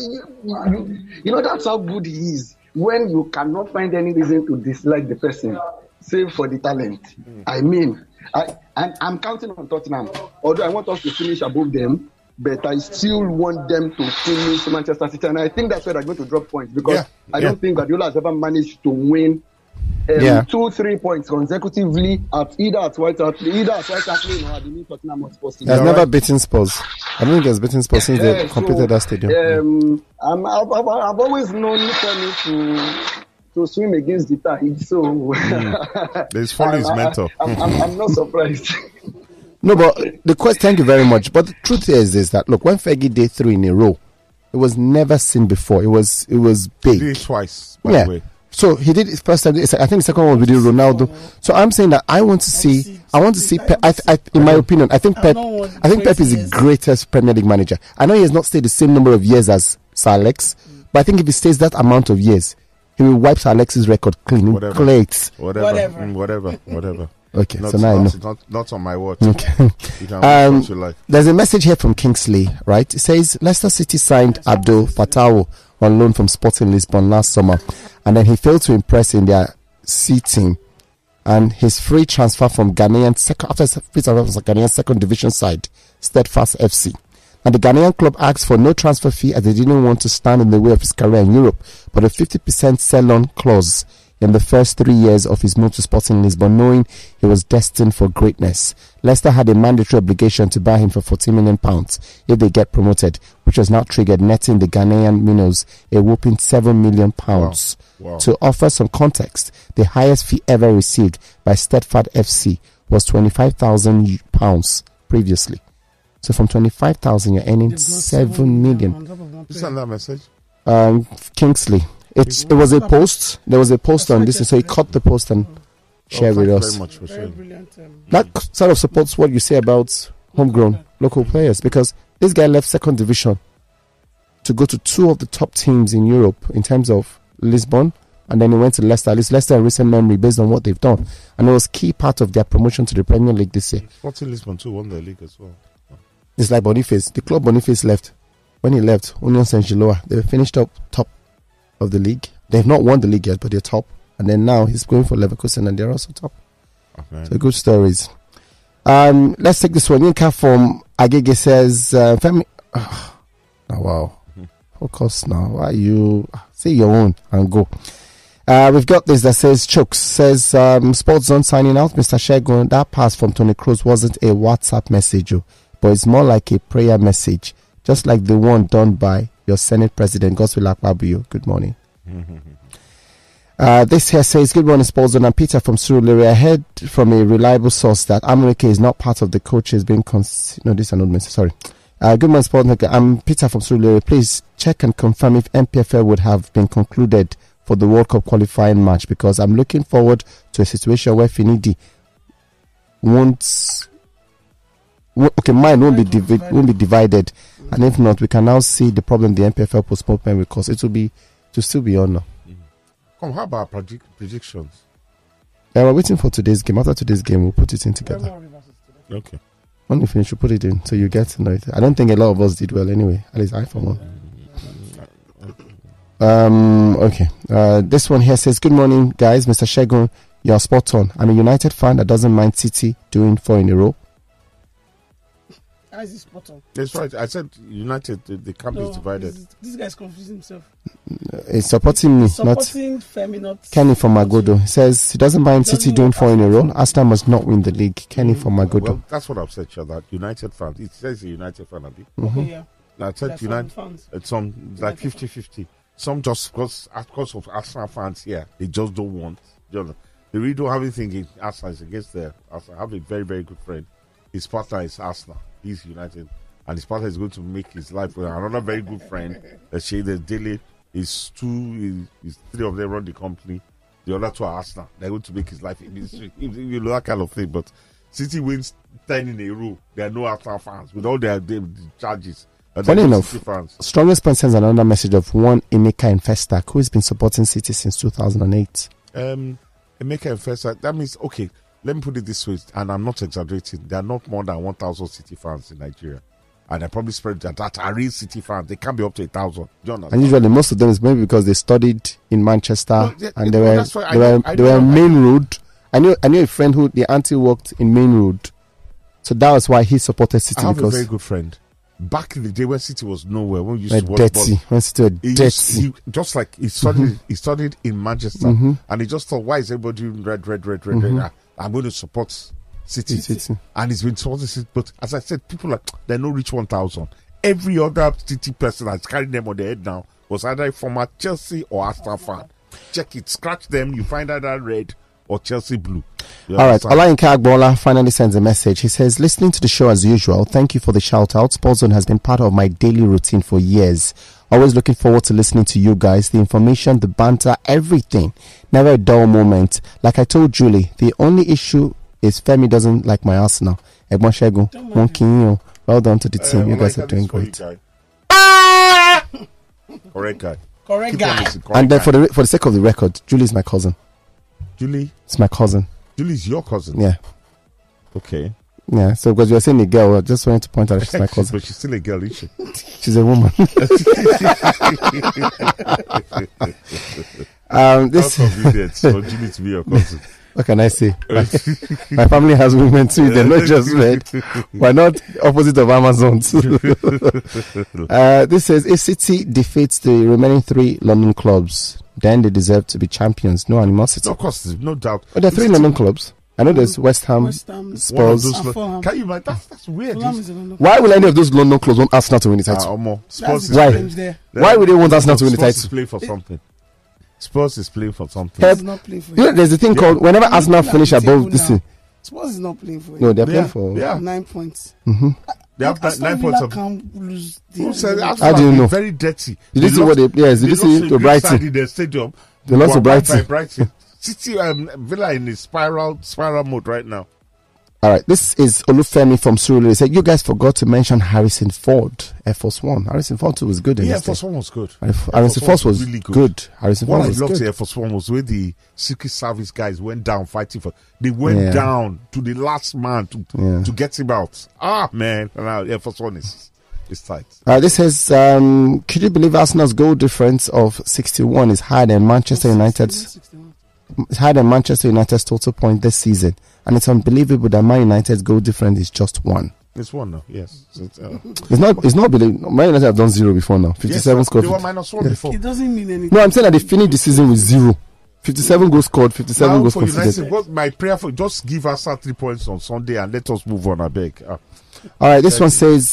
No, that's how good he is. When you cannot find any reason to dislike the person, save for the talent. I mean, I'm counting on Tottenham. Although I want us to finish above them, but I still want them to finish Manchester City. And I think that's where they're going to drop points, because I don't think Guardiola has ever managed to win 2-3 points consecutively either at White Hart Lane or at the new Tottenham Hotspur Stadium. He has never beaten Spurs. I don't think he has beaten Spurs since they completed that stadium. I've always known Tony to swim against the tide, so there's follow his mentor. I'm not surprised. No, but the question, thank you very much. But the truth is that, look, when Fergie did 3 in a row, it was never seen before. It was big. He did it twice, by the way. So he did it first time. I think the second one was with Ronaldo. So I'm saying that I want to see Pep. In my opinion, I think Pep is the greatest Premier League manager. I know he has not stayed the same number of years as Sir Alex, but I think if he stays that amount of years, he will wipe Sir Alex's record clean. Whatever. Okay, not, so now not, I know. Not on my watch. Okay. You can what you like. There's a message here from Kingsley, right? It says Leicester City signed Abdul Fatawu on loan from Sporting Lisbon last summer, and then he failed to impress in their C team. And his free transfer from Ghanaian second division side, Steadfast FC. And the Ghanaian club asked for no transfer fee as they didn't want to stand in the way of his career in Europe, but a 50% sell-on clause in the first 3 years of his move to Sporting Lisbon, knowing he was destined for greatness. Leicester had a mandatory obligation to buy him for £14 million if they get promoted, which was now triggered, netting the Ghanaian minnows a whopping £7 million. Wow. To offer some context, the highest fee ever received by Steadfast FC was £25,000 previously. So from 25,000, you're earning 7 million. You sent that message? Kingsley. It was a post. There was a post on this, so he cut the post and shared with us. Very much for sharing. That sort of supports what you say about homegrown local players, because this guy left second division to go to two of the top teams in Europe in terms of Lisbon, and then he went to Leicester. At least Leicester in recent memory, based on what they've done, and it was key part of their promotion to the Premier League this year. Sporting Lisbon too won the league as well. It's like Boniface. The club Boniface left. When he left, Union Saint-Gilloise, they finished up top of the league. They've not won the league yet, but they're top. And then now he's going for Leverkusen, and they're also top. Okay. So good stories. Let's take this one. Yinka from Agege says, Femi. Oh, wow. Focus now. Why you say your own and go? We've got this that says Chooks says Sports Zone signing out. Mr. Shegun, that pass from Tony Cruz wasn't a WhatsApp message, but it's more like a prayer message, just like the one done by your Senate President, Godswill Akpabio. Good morning. This here says, good morning, Sports Zone. I'm Peter from Surulere. I heard from a reliable source that Amuneke is not part of the coaches being no, this is an old message, sorry. Good morning, Sports Zone. I'm Peter from Surulere. Please check and confirm if MPFL would have been concluded for the World Cup qualifying match, because I'm looking forward to a situation where Finidi mine won't be divided, and if not, we can now see the problem the MPFL postponement will cause. It will still be on now. Come, how about predictions? Yeah, we're waiting for today's game. After today's game, we'll put it in together. Okay. When we finish, we'll put it in so you get to know it. I don't think a lot of us did well anyway. At least I for one. Okay. This one here says, good morning, guys. Mr. Shegun, you're spot on. I'm a United fan that doesn't mind City doing 4 in a row. How is this spot on? That's right. I said United, the camp is divided. This guy's confusing himself. He's supporting me, supporting Femi, not Kenny from Magodo. He says he doesn't mind City doing 4 in a row. Arsenal must not win the league. Kenny from Magodo. Well, that's what I've said, that United fan. It says a United fan, Abi. Okay, yeah. I said United. It's like 50-50. Some just because of Arsenal fans here, they just don't want. They really don't have anything against Arsenal. It's against the Arsenal. I have a very, very good friend. His partner is Arsenal. He's United, and his partner is going to make his life with another very good friend. Shade Daily. Is 3 of them run the company. The other 2 are Arsenal. They're going to make his life a mystery. You know that kind of thing. But City wins 10 in a row. There are no Arsenal fans with all their charges. Funny enough, Strongest Point sends another message of one Emeka Infestac, who has been supporting City since 2008. Emeka Infestac, that means, okay, let me put it this way, and I'm not exaggerating. There are not more than 1,000 City fans in Nigeria. And I probably spread that are real City fans. They can't be up to 1,000. And usually most of them is maybe because they studied in Manchester and they were Main Road. I knew a friend who the auntie worked in Main Road. So that was why he supported City. I have a very good friend. Back in the day when City was nowhere, when we used to watch ball, when City were dirty. Just like he studied in Manchester, and he just thought, why is everybody doing red? I'm going to support City. And he's been supporting City. But as I said, people they're no reach 1,000. Every other City person that's carrying them on their head now was either a former Chelsea or Arsenal fan. Check it, scratch them, you find either red or Chelsea blue. All right, Olayinka Agbola finally sends a message. He says, listening to the show as usual, thank you for the shout out. Sports Zone has been part of my daily routine for years. Always looking forward to listening to you guys. The information, the banter, everything. Never a dull moment. Like I told Julie, the only issue is Femi doesn't like my Arsenal. Egbon Shegun, Monkinyo. Well done to the team. You guys are doing great. Correct guy. And then for the sake of the record, Julie is my cousin. Julie? It's my cousin. Julie's your cousin? Yeah. Okay. Yeah, so because you were saying a girl, I just wanted to point out that she's my cousin. But she's still a girl, isn't she? She's a woman. How convenient for Julie to be your cousin. What can I say? My family has women too. They're not just men. We're not opposite of Amazon. This says, if City defeats the remaining 3 London clubs, then they deserve to be champions. No animosity. No, of course, no doubt. But there are 3 London clubs. I know there's West Ham, Spurs. Can you imagine? That's weird. Why will any of those London clubs want Arsenal to win the title? Why would they want Arsenal to win the title? Spurs is playing for something. Spurs is playing for something. There's a thing called whenever Arsenal finish above this thing. Spurs is not playing for it. No, they're playing for 9 points. Mm-hmm. They have 9 points. How do you know? Very dirty. Did you see what they? Yes, did you see to Brighton? In the stadium. They lost to Brighton. City Villa in a spiral mode right now. All right, this is Olufemi from Surulere. He said, you guys forgot to mention Harrison Ford, Air Force One. Harrison Ford too was good. Air Force One was good. Harrison Ford was really good. Harrison Ford was good. What I loved Air Force One was where the Secret Service guys went down fighting for. They went down to the last man to get him out. Ah, man. Now Air Force One is tight. This says, could you believe Arsenal's goal difference of 61 is higher than Manchester United's? It's higher than Manchester United's total point this season, and it's unbelievable that Man United's goal difference is just 1. It's 1 now, yes. It's not believable. Man United have done 0 before now. 57 scored. They were -1 before. It doesn't mean anything. No, I'm saying that they finished the season with 0. 57 goals scored, 57 goals conceded. United, my prayer for just give us 3 points on Sunday and let us move on. I beg. All right, this one says,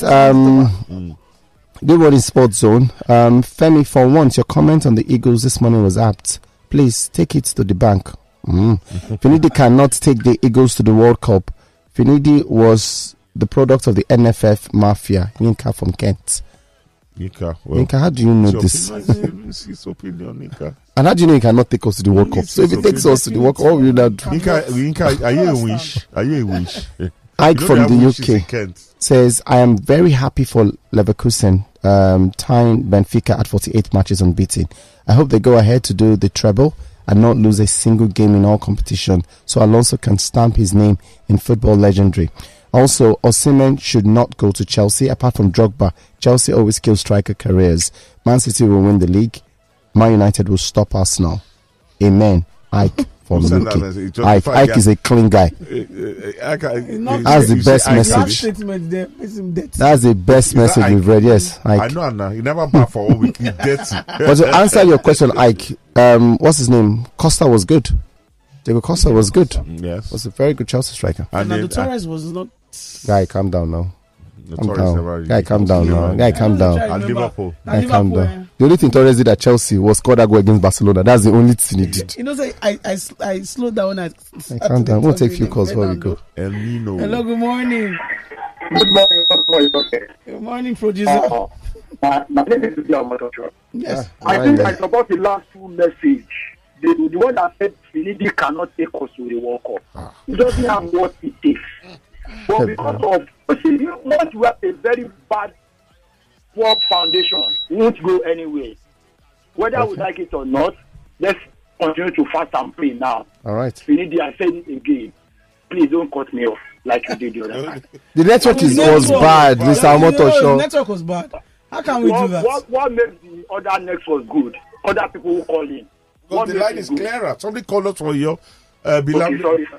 good morning, Sports Zone. Femi, for once, your comment on the Eagles this morning was apt. Please take it to the bank. Finidi cannot take the Eagles to the World Cup. Finidi was the product of the NFF mafia. Yinka from Kent. Yinka, how do you know this? His opinion, Yinka. And how do you know he cannot take us to the World Cup? So if he takes us to the World Cup, what will you now do? Yinka, are you a wish? Are you a wish? Ike from the UK says, I am very happy for Leverkusen tying Benfica at 48 matches unbeaten. I hope they go ahead to do the treble and not lose a single game in all competition, so Alonso can stamp his name in football legendary. Also, Osimhen should not go to Chelsea. Apart from Drogba, Chelsea always kill striker careers. Man City will win the league. Man United will stop Arsenal. Amen. Ike from UK. Ike is a clean guy. That's the best message. That's the best message we've read. Yes, Ike. I know. You never bad for all week. Dirty. But to answer your question, Ike, what's his name? Costa was good. Diego Costa was good. Yes, was a very good Chelsea striker. And the Torres was not. Guy, calm down now. Guy, calm down now. Guy, calm down. And Liverpool. Guy, calm down. The only thing Torres did at Chelsea was score that goal against Barcelona. That's the only thing he did. You know, I slowed down. Calm down. We'll take a few calls before we go. El Nino. Hello, good morning. Good morning. Good morning, producer. My name is Yamamoto. Yes. I think I support the last 2 message. The one that said Finidi cannot take us to the World Cup. He doesn't have what it takes. But because of once you have a very bad work foundation, you won't go anywhere. Whether we like it or not, let's continue to fast and pray now. All right. Finidi, I said it again. Please don't cut me off like you did the other time. The network was bad, Mr. Amoto Show. The network was bad. How can we do that? What makes the other next was good? Other people who call in. Because the line is clearer. Somebody called us for your beloved.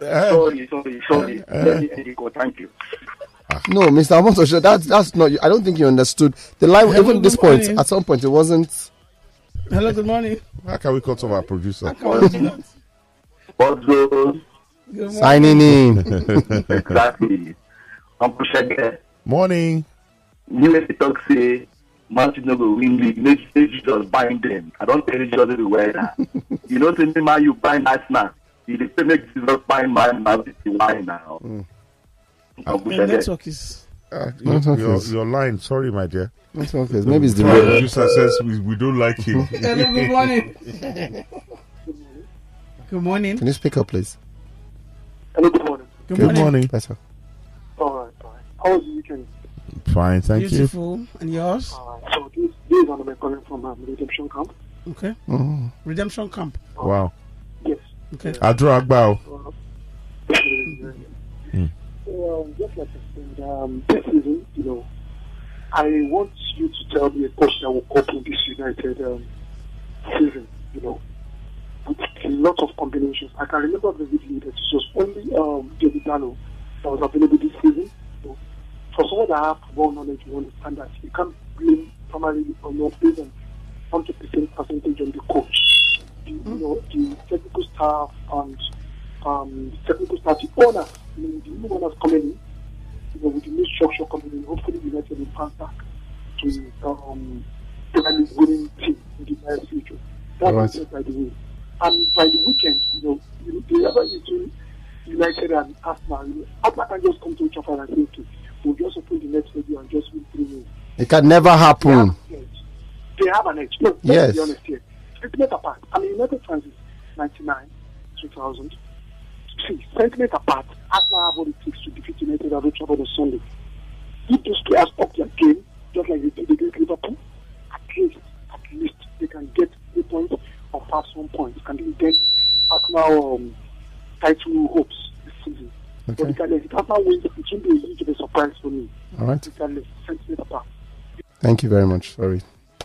Sorry. Let me go. Thank you. No, Mr. Amoto Show, that's not. I don't think you understood the line. Hello, even this point, morning. At some point, it wasn't. Hello, good morning. How can we cut off our producer? Signing in. Exactly. Morning. You talk say Martin no go win league. Make Jesus bind them. I don't tell you Jesus everywhere. You don't think man you bind Arsenal. You make Jesus bind man why now. The network is. Your line. Sorry, my dear. Network is. Maybe it's the producer says we don't like him. Hello, good morning. Good morning. Can you speak up, please? Hello, good morning. Good morning. Better. All right. How was the weekend? Fine, thank you. Beautiful. And yours? So this is one of my calling from Redemption Camp. Okay. Oh. Redemption Camp. Wow. Yes. Okay. Adro Agbao. Just like I said, this season, I want you to tell me a coach that will couple this United season, with a lot of combinations. I can remember vividly that it was only David Dano that was available this season. So for someone that have football knowledge, you understand that you can't blame primarily on your based on 100% percentage on the coach. The technical staff and the technical staff, the owners, the new owners coming in, with the new structure coming in, hopefully United will pass back to winning team in the near future. That's right. By the way. And by the weekend, the other between United and Arsenal, Arsenal can just come to each other and say, okay, we'll just open the next video and just win 3-0. It can never happen. They have an edge. No, let's be honest here. Sentiment apart. I mean, United fans is 99, 2000. See, sentiment apart, Arsenal have what it takes to defeat United at Old Trafford on Sunday. If those players up their game, just like they did against Liverpool, at least they can get 3 points or pass 1 point. And then get Arsenal title hopes this season. Okay. But if Arsenal wins, it will be a huge surprise for me. All right. Sentiment apart. Thank you very much. Sorry.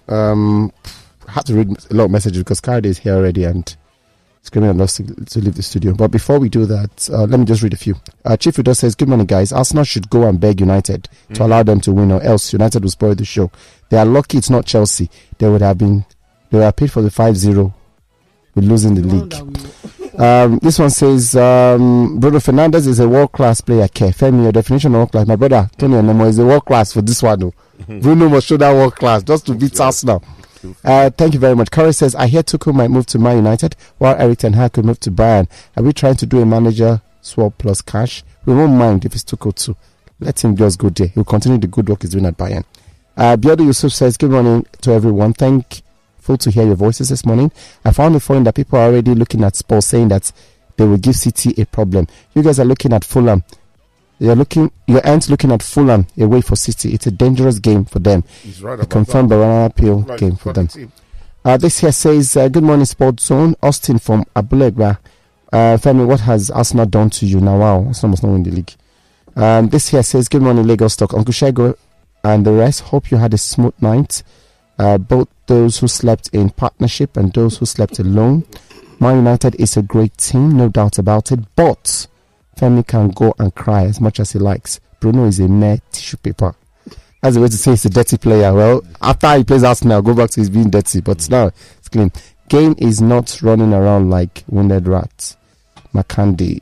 I had to read a lot of messages because Kade is here already and screaming at us to leave the studio. But before we do that, let me just read a few. Chief Udo says, good morning, guys. Arsenal should go and beg United to allow them to win, or else United will spoil the show. They are lucky it's not Chelsea. They would have paid for the 5-0 with losing the league. This one says, Bruno Fernandes is a world-class player. Femi, your definition of world-class. My brother, Tony Onemo, is a world-class for this one. Bruno must show that world-class just to beat Arsenal. Thank you very much. Corey says, I hear Tuchel might move to Man United while Erik ten Hag could move to Bayern. Are we trying to do a manager swap plus cash? We won't mind if it's Tuchel too. Let him just go there. He'll continue the good work he's doing at Bayern. Biodo Yusuf says, good morning to everyone. Thankful to hear your voices this morning. I found it funny that people are already looking at Spurs saying that they will give City a problem. You guys are looking at Fulham. Your aunt's looking at Fulham away for City. It's a dangerous game for them. He's right a confirmed Banana Peel game for them. This here says, good morning, Sports Zone. Austin from Abulegba. Femi, what has Arsenal done to you now? Wow, Arsenal must not win the league. This here says, good morning, Lagos Stock. Uncle Shego and the rest, hope you had a smooth night. Both those who slept in partnership and those who slept alone. Man United is a great team, no doubt about it, but Femi can go and cry as much as he likes. Bruno is a mere tissue paper. That's the way to say he's a dirty player. Well, after he plays Arsenal, go back to his being dirty. But now it's clean. Game is not running around like wounded rats. Makandi.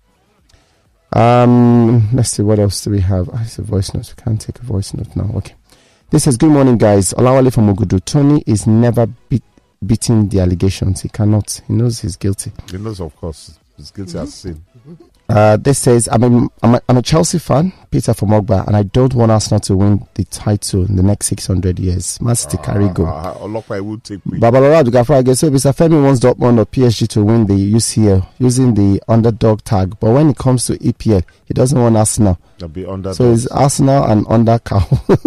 Let's see, what else do we have? It's a voice note. We can't take a voice note now. Okay. This says, good morning, guys. Olawale from Ogudu. Tony is never beating the allegations. He cannot. He knows he's guilty. He knows, of course. He's guilty as sin. This says, I'm a Chelsea fan, Peter from Ogba, and I don't want Arsenal to win the title in the next 600 years. Man City carry go. Babalola Dugafra again. So Mr. Femi wants Dortmund or PSG to win the UCL using the underdog tag, but when it comes to EPL, he doesn't want Arsenal. So it's Arsenal and under cow.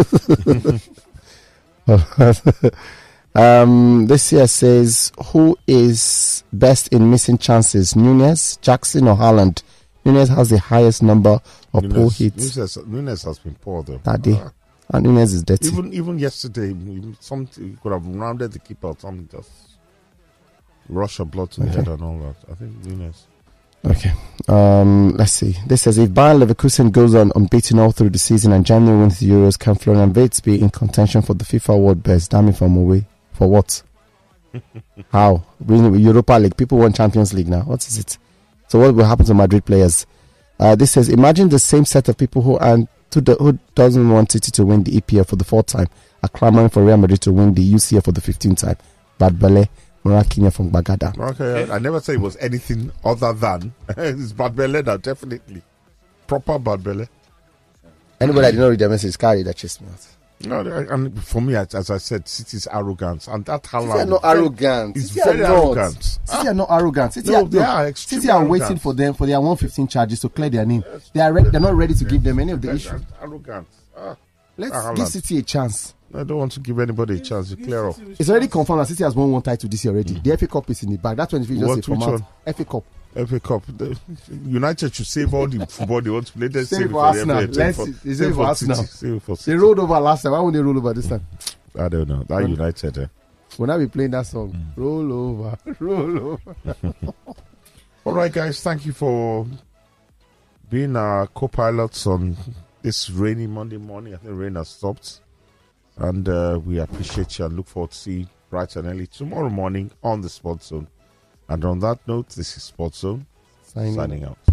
This here says, who is best in missing chances, Nunez, Jackson, or Haaland? Nunez has the highest number of poor hits. Nunez has been poor though. That day. And Nunez is dirty. Even yesterday, something could have rounded the keeper or something, just rush of blood to the head and all that. I think Nunez. Okay. Let's see. This says, if Bayer Leverkusen goes on unbeaten all through the season and Germany wins the Euros, can Florian Wirtz be in contention for the FIFA World Best? Damn it from away. For what? How? Europa League. People want Champions League now. What is it? So what will happen to Madrid players? This says, imagine the same set of people who doesn't want City to win the EPL for the 4th time are clamoring for Real Madrid to win the UCL for the 15th time. Bad Bale, Morakinya from Bagada. Okay, I never say it was anything other than it's Bad Bale now, definitely. Proper Bad Bale. Anybody that did not read the message, carry that chest mouth. No, and for me, as I said, City's arrogance, and that Haaland. City are not arrogant. It's very arrogant. City are not arrogant. City City are waiting for them for their 115 charges to clear their name. Yes. They're not ready to give them any of the issue. Arrogant. Let's give City a chance. I don't want to give anybody a chance to clear off. It's already confirmed that City has won one title this year already. The FA Cup is in the bag. That's when you just say format. FA Cup. FA Cup. United should save all the football they want to play. Let's save it for Arsenal. Save it for Arsenal. They rolled over last time. Why won't they roll over this time? I don't know. That United. When I be playing that song, roll over, roll over. All right, guys, thank you for being our co-pilots on this rainy Monday morning. I think the rain has stopped. And we appreciate you and look forward to see you bright and early tomorrow morning on the Sports Zone. And on that note, this is Sports Zone signing out.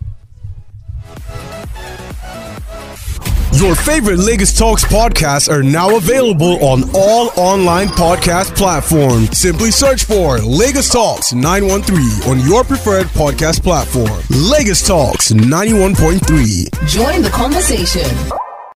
Your favorite Lagos Talks podcasts are now available on all online podcast platforms. Simply search for Lagos Talks 913 on your preferred podcast platform. Lagos Talks 91.3. Join the conversation.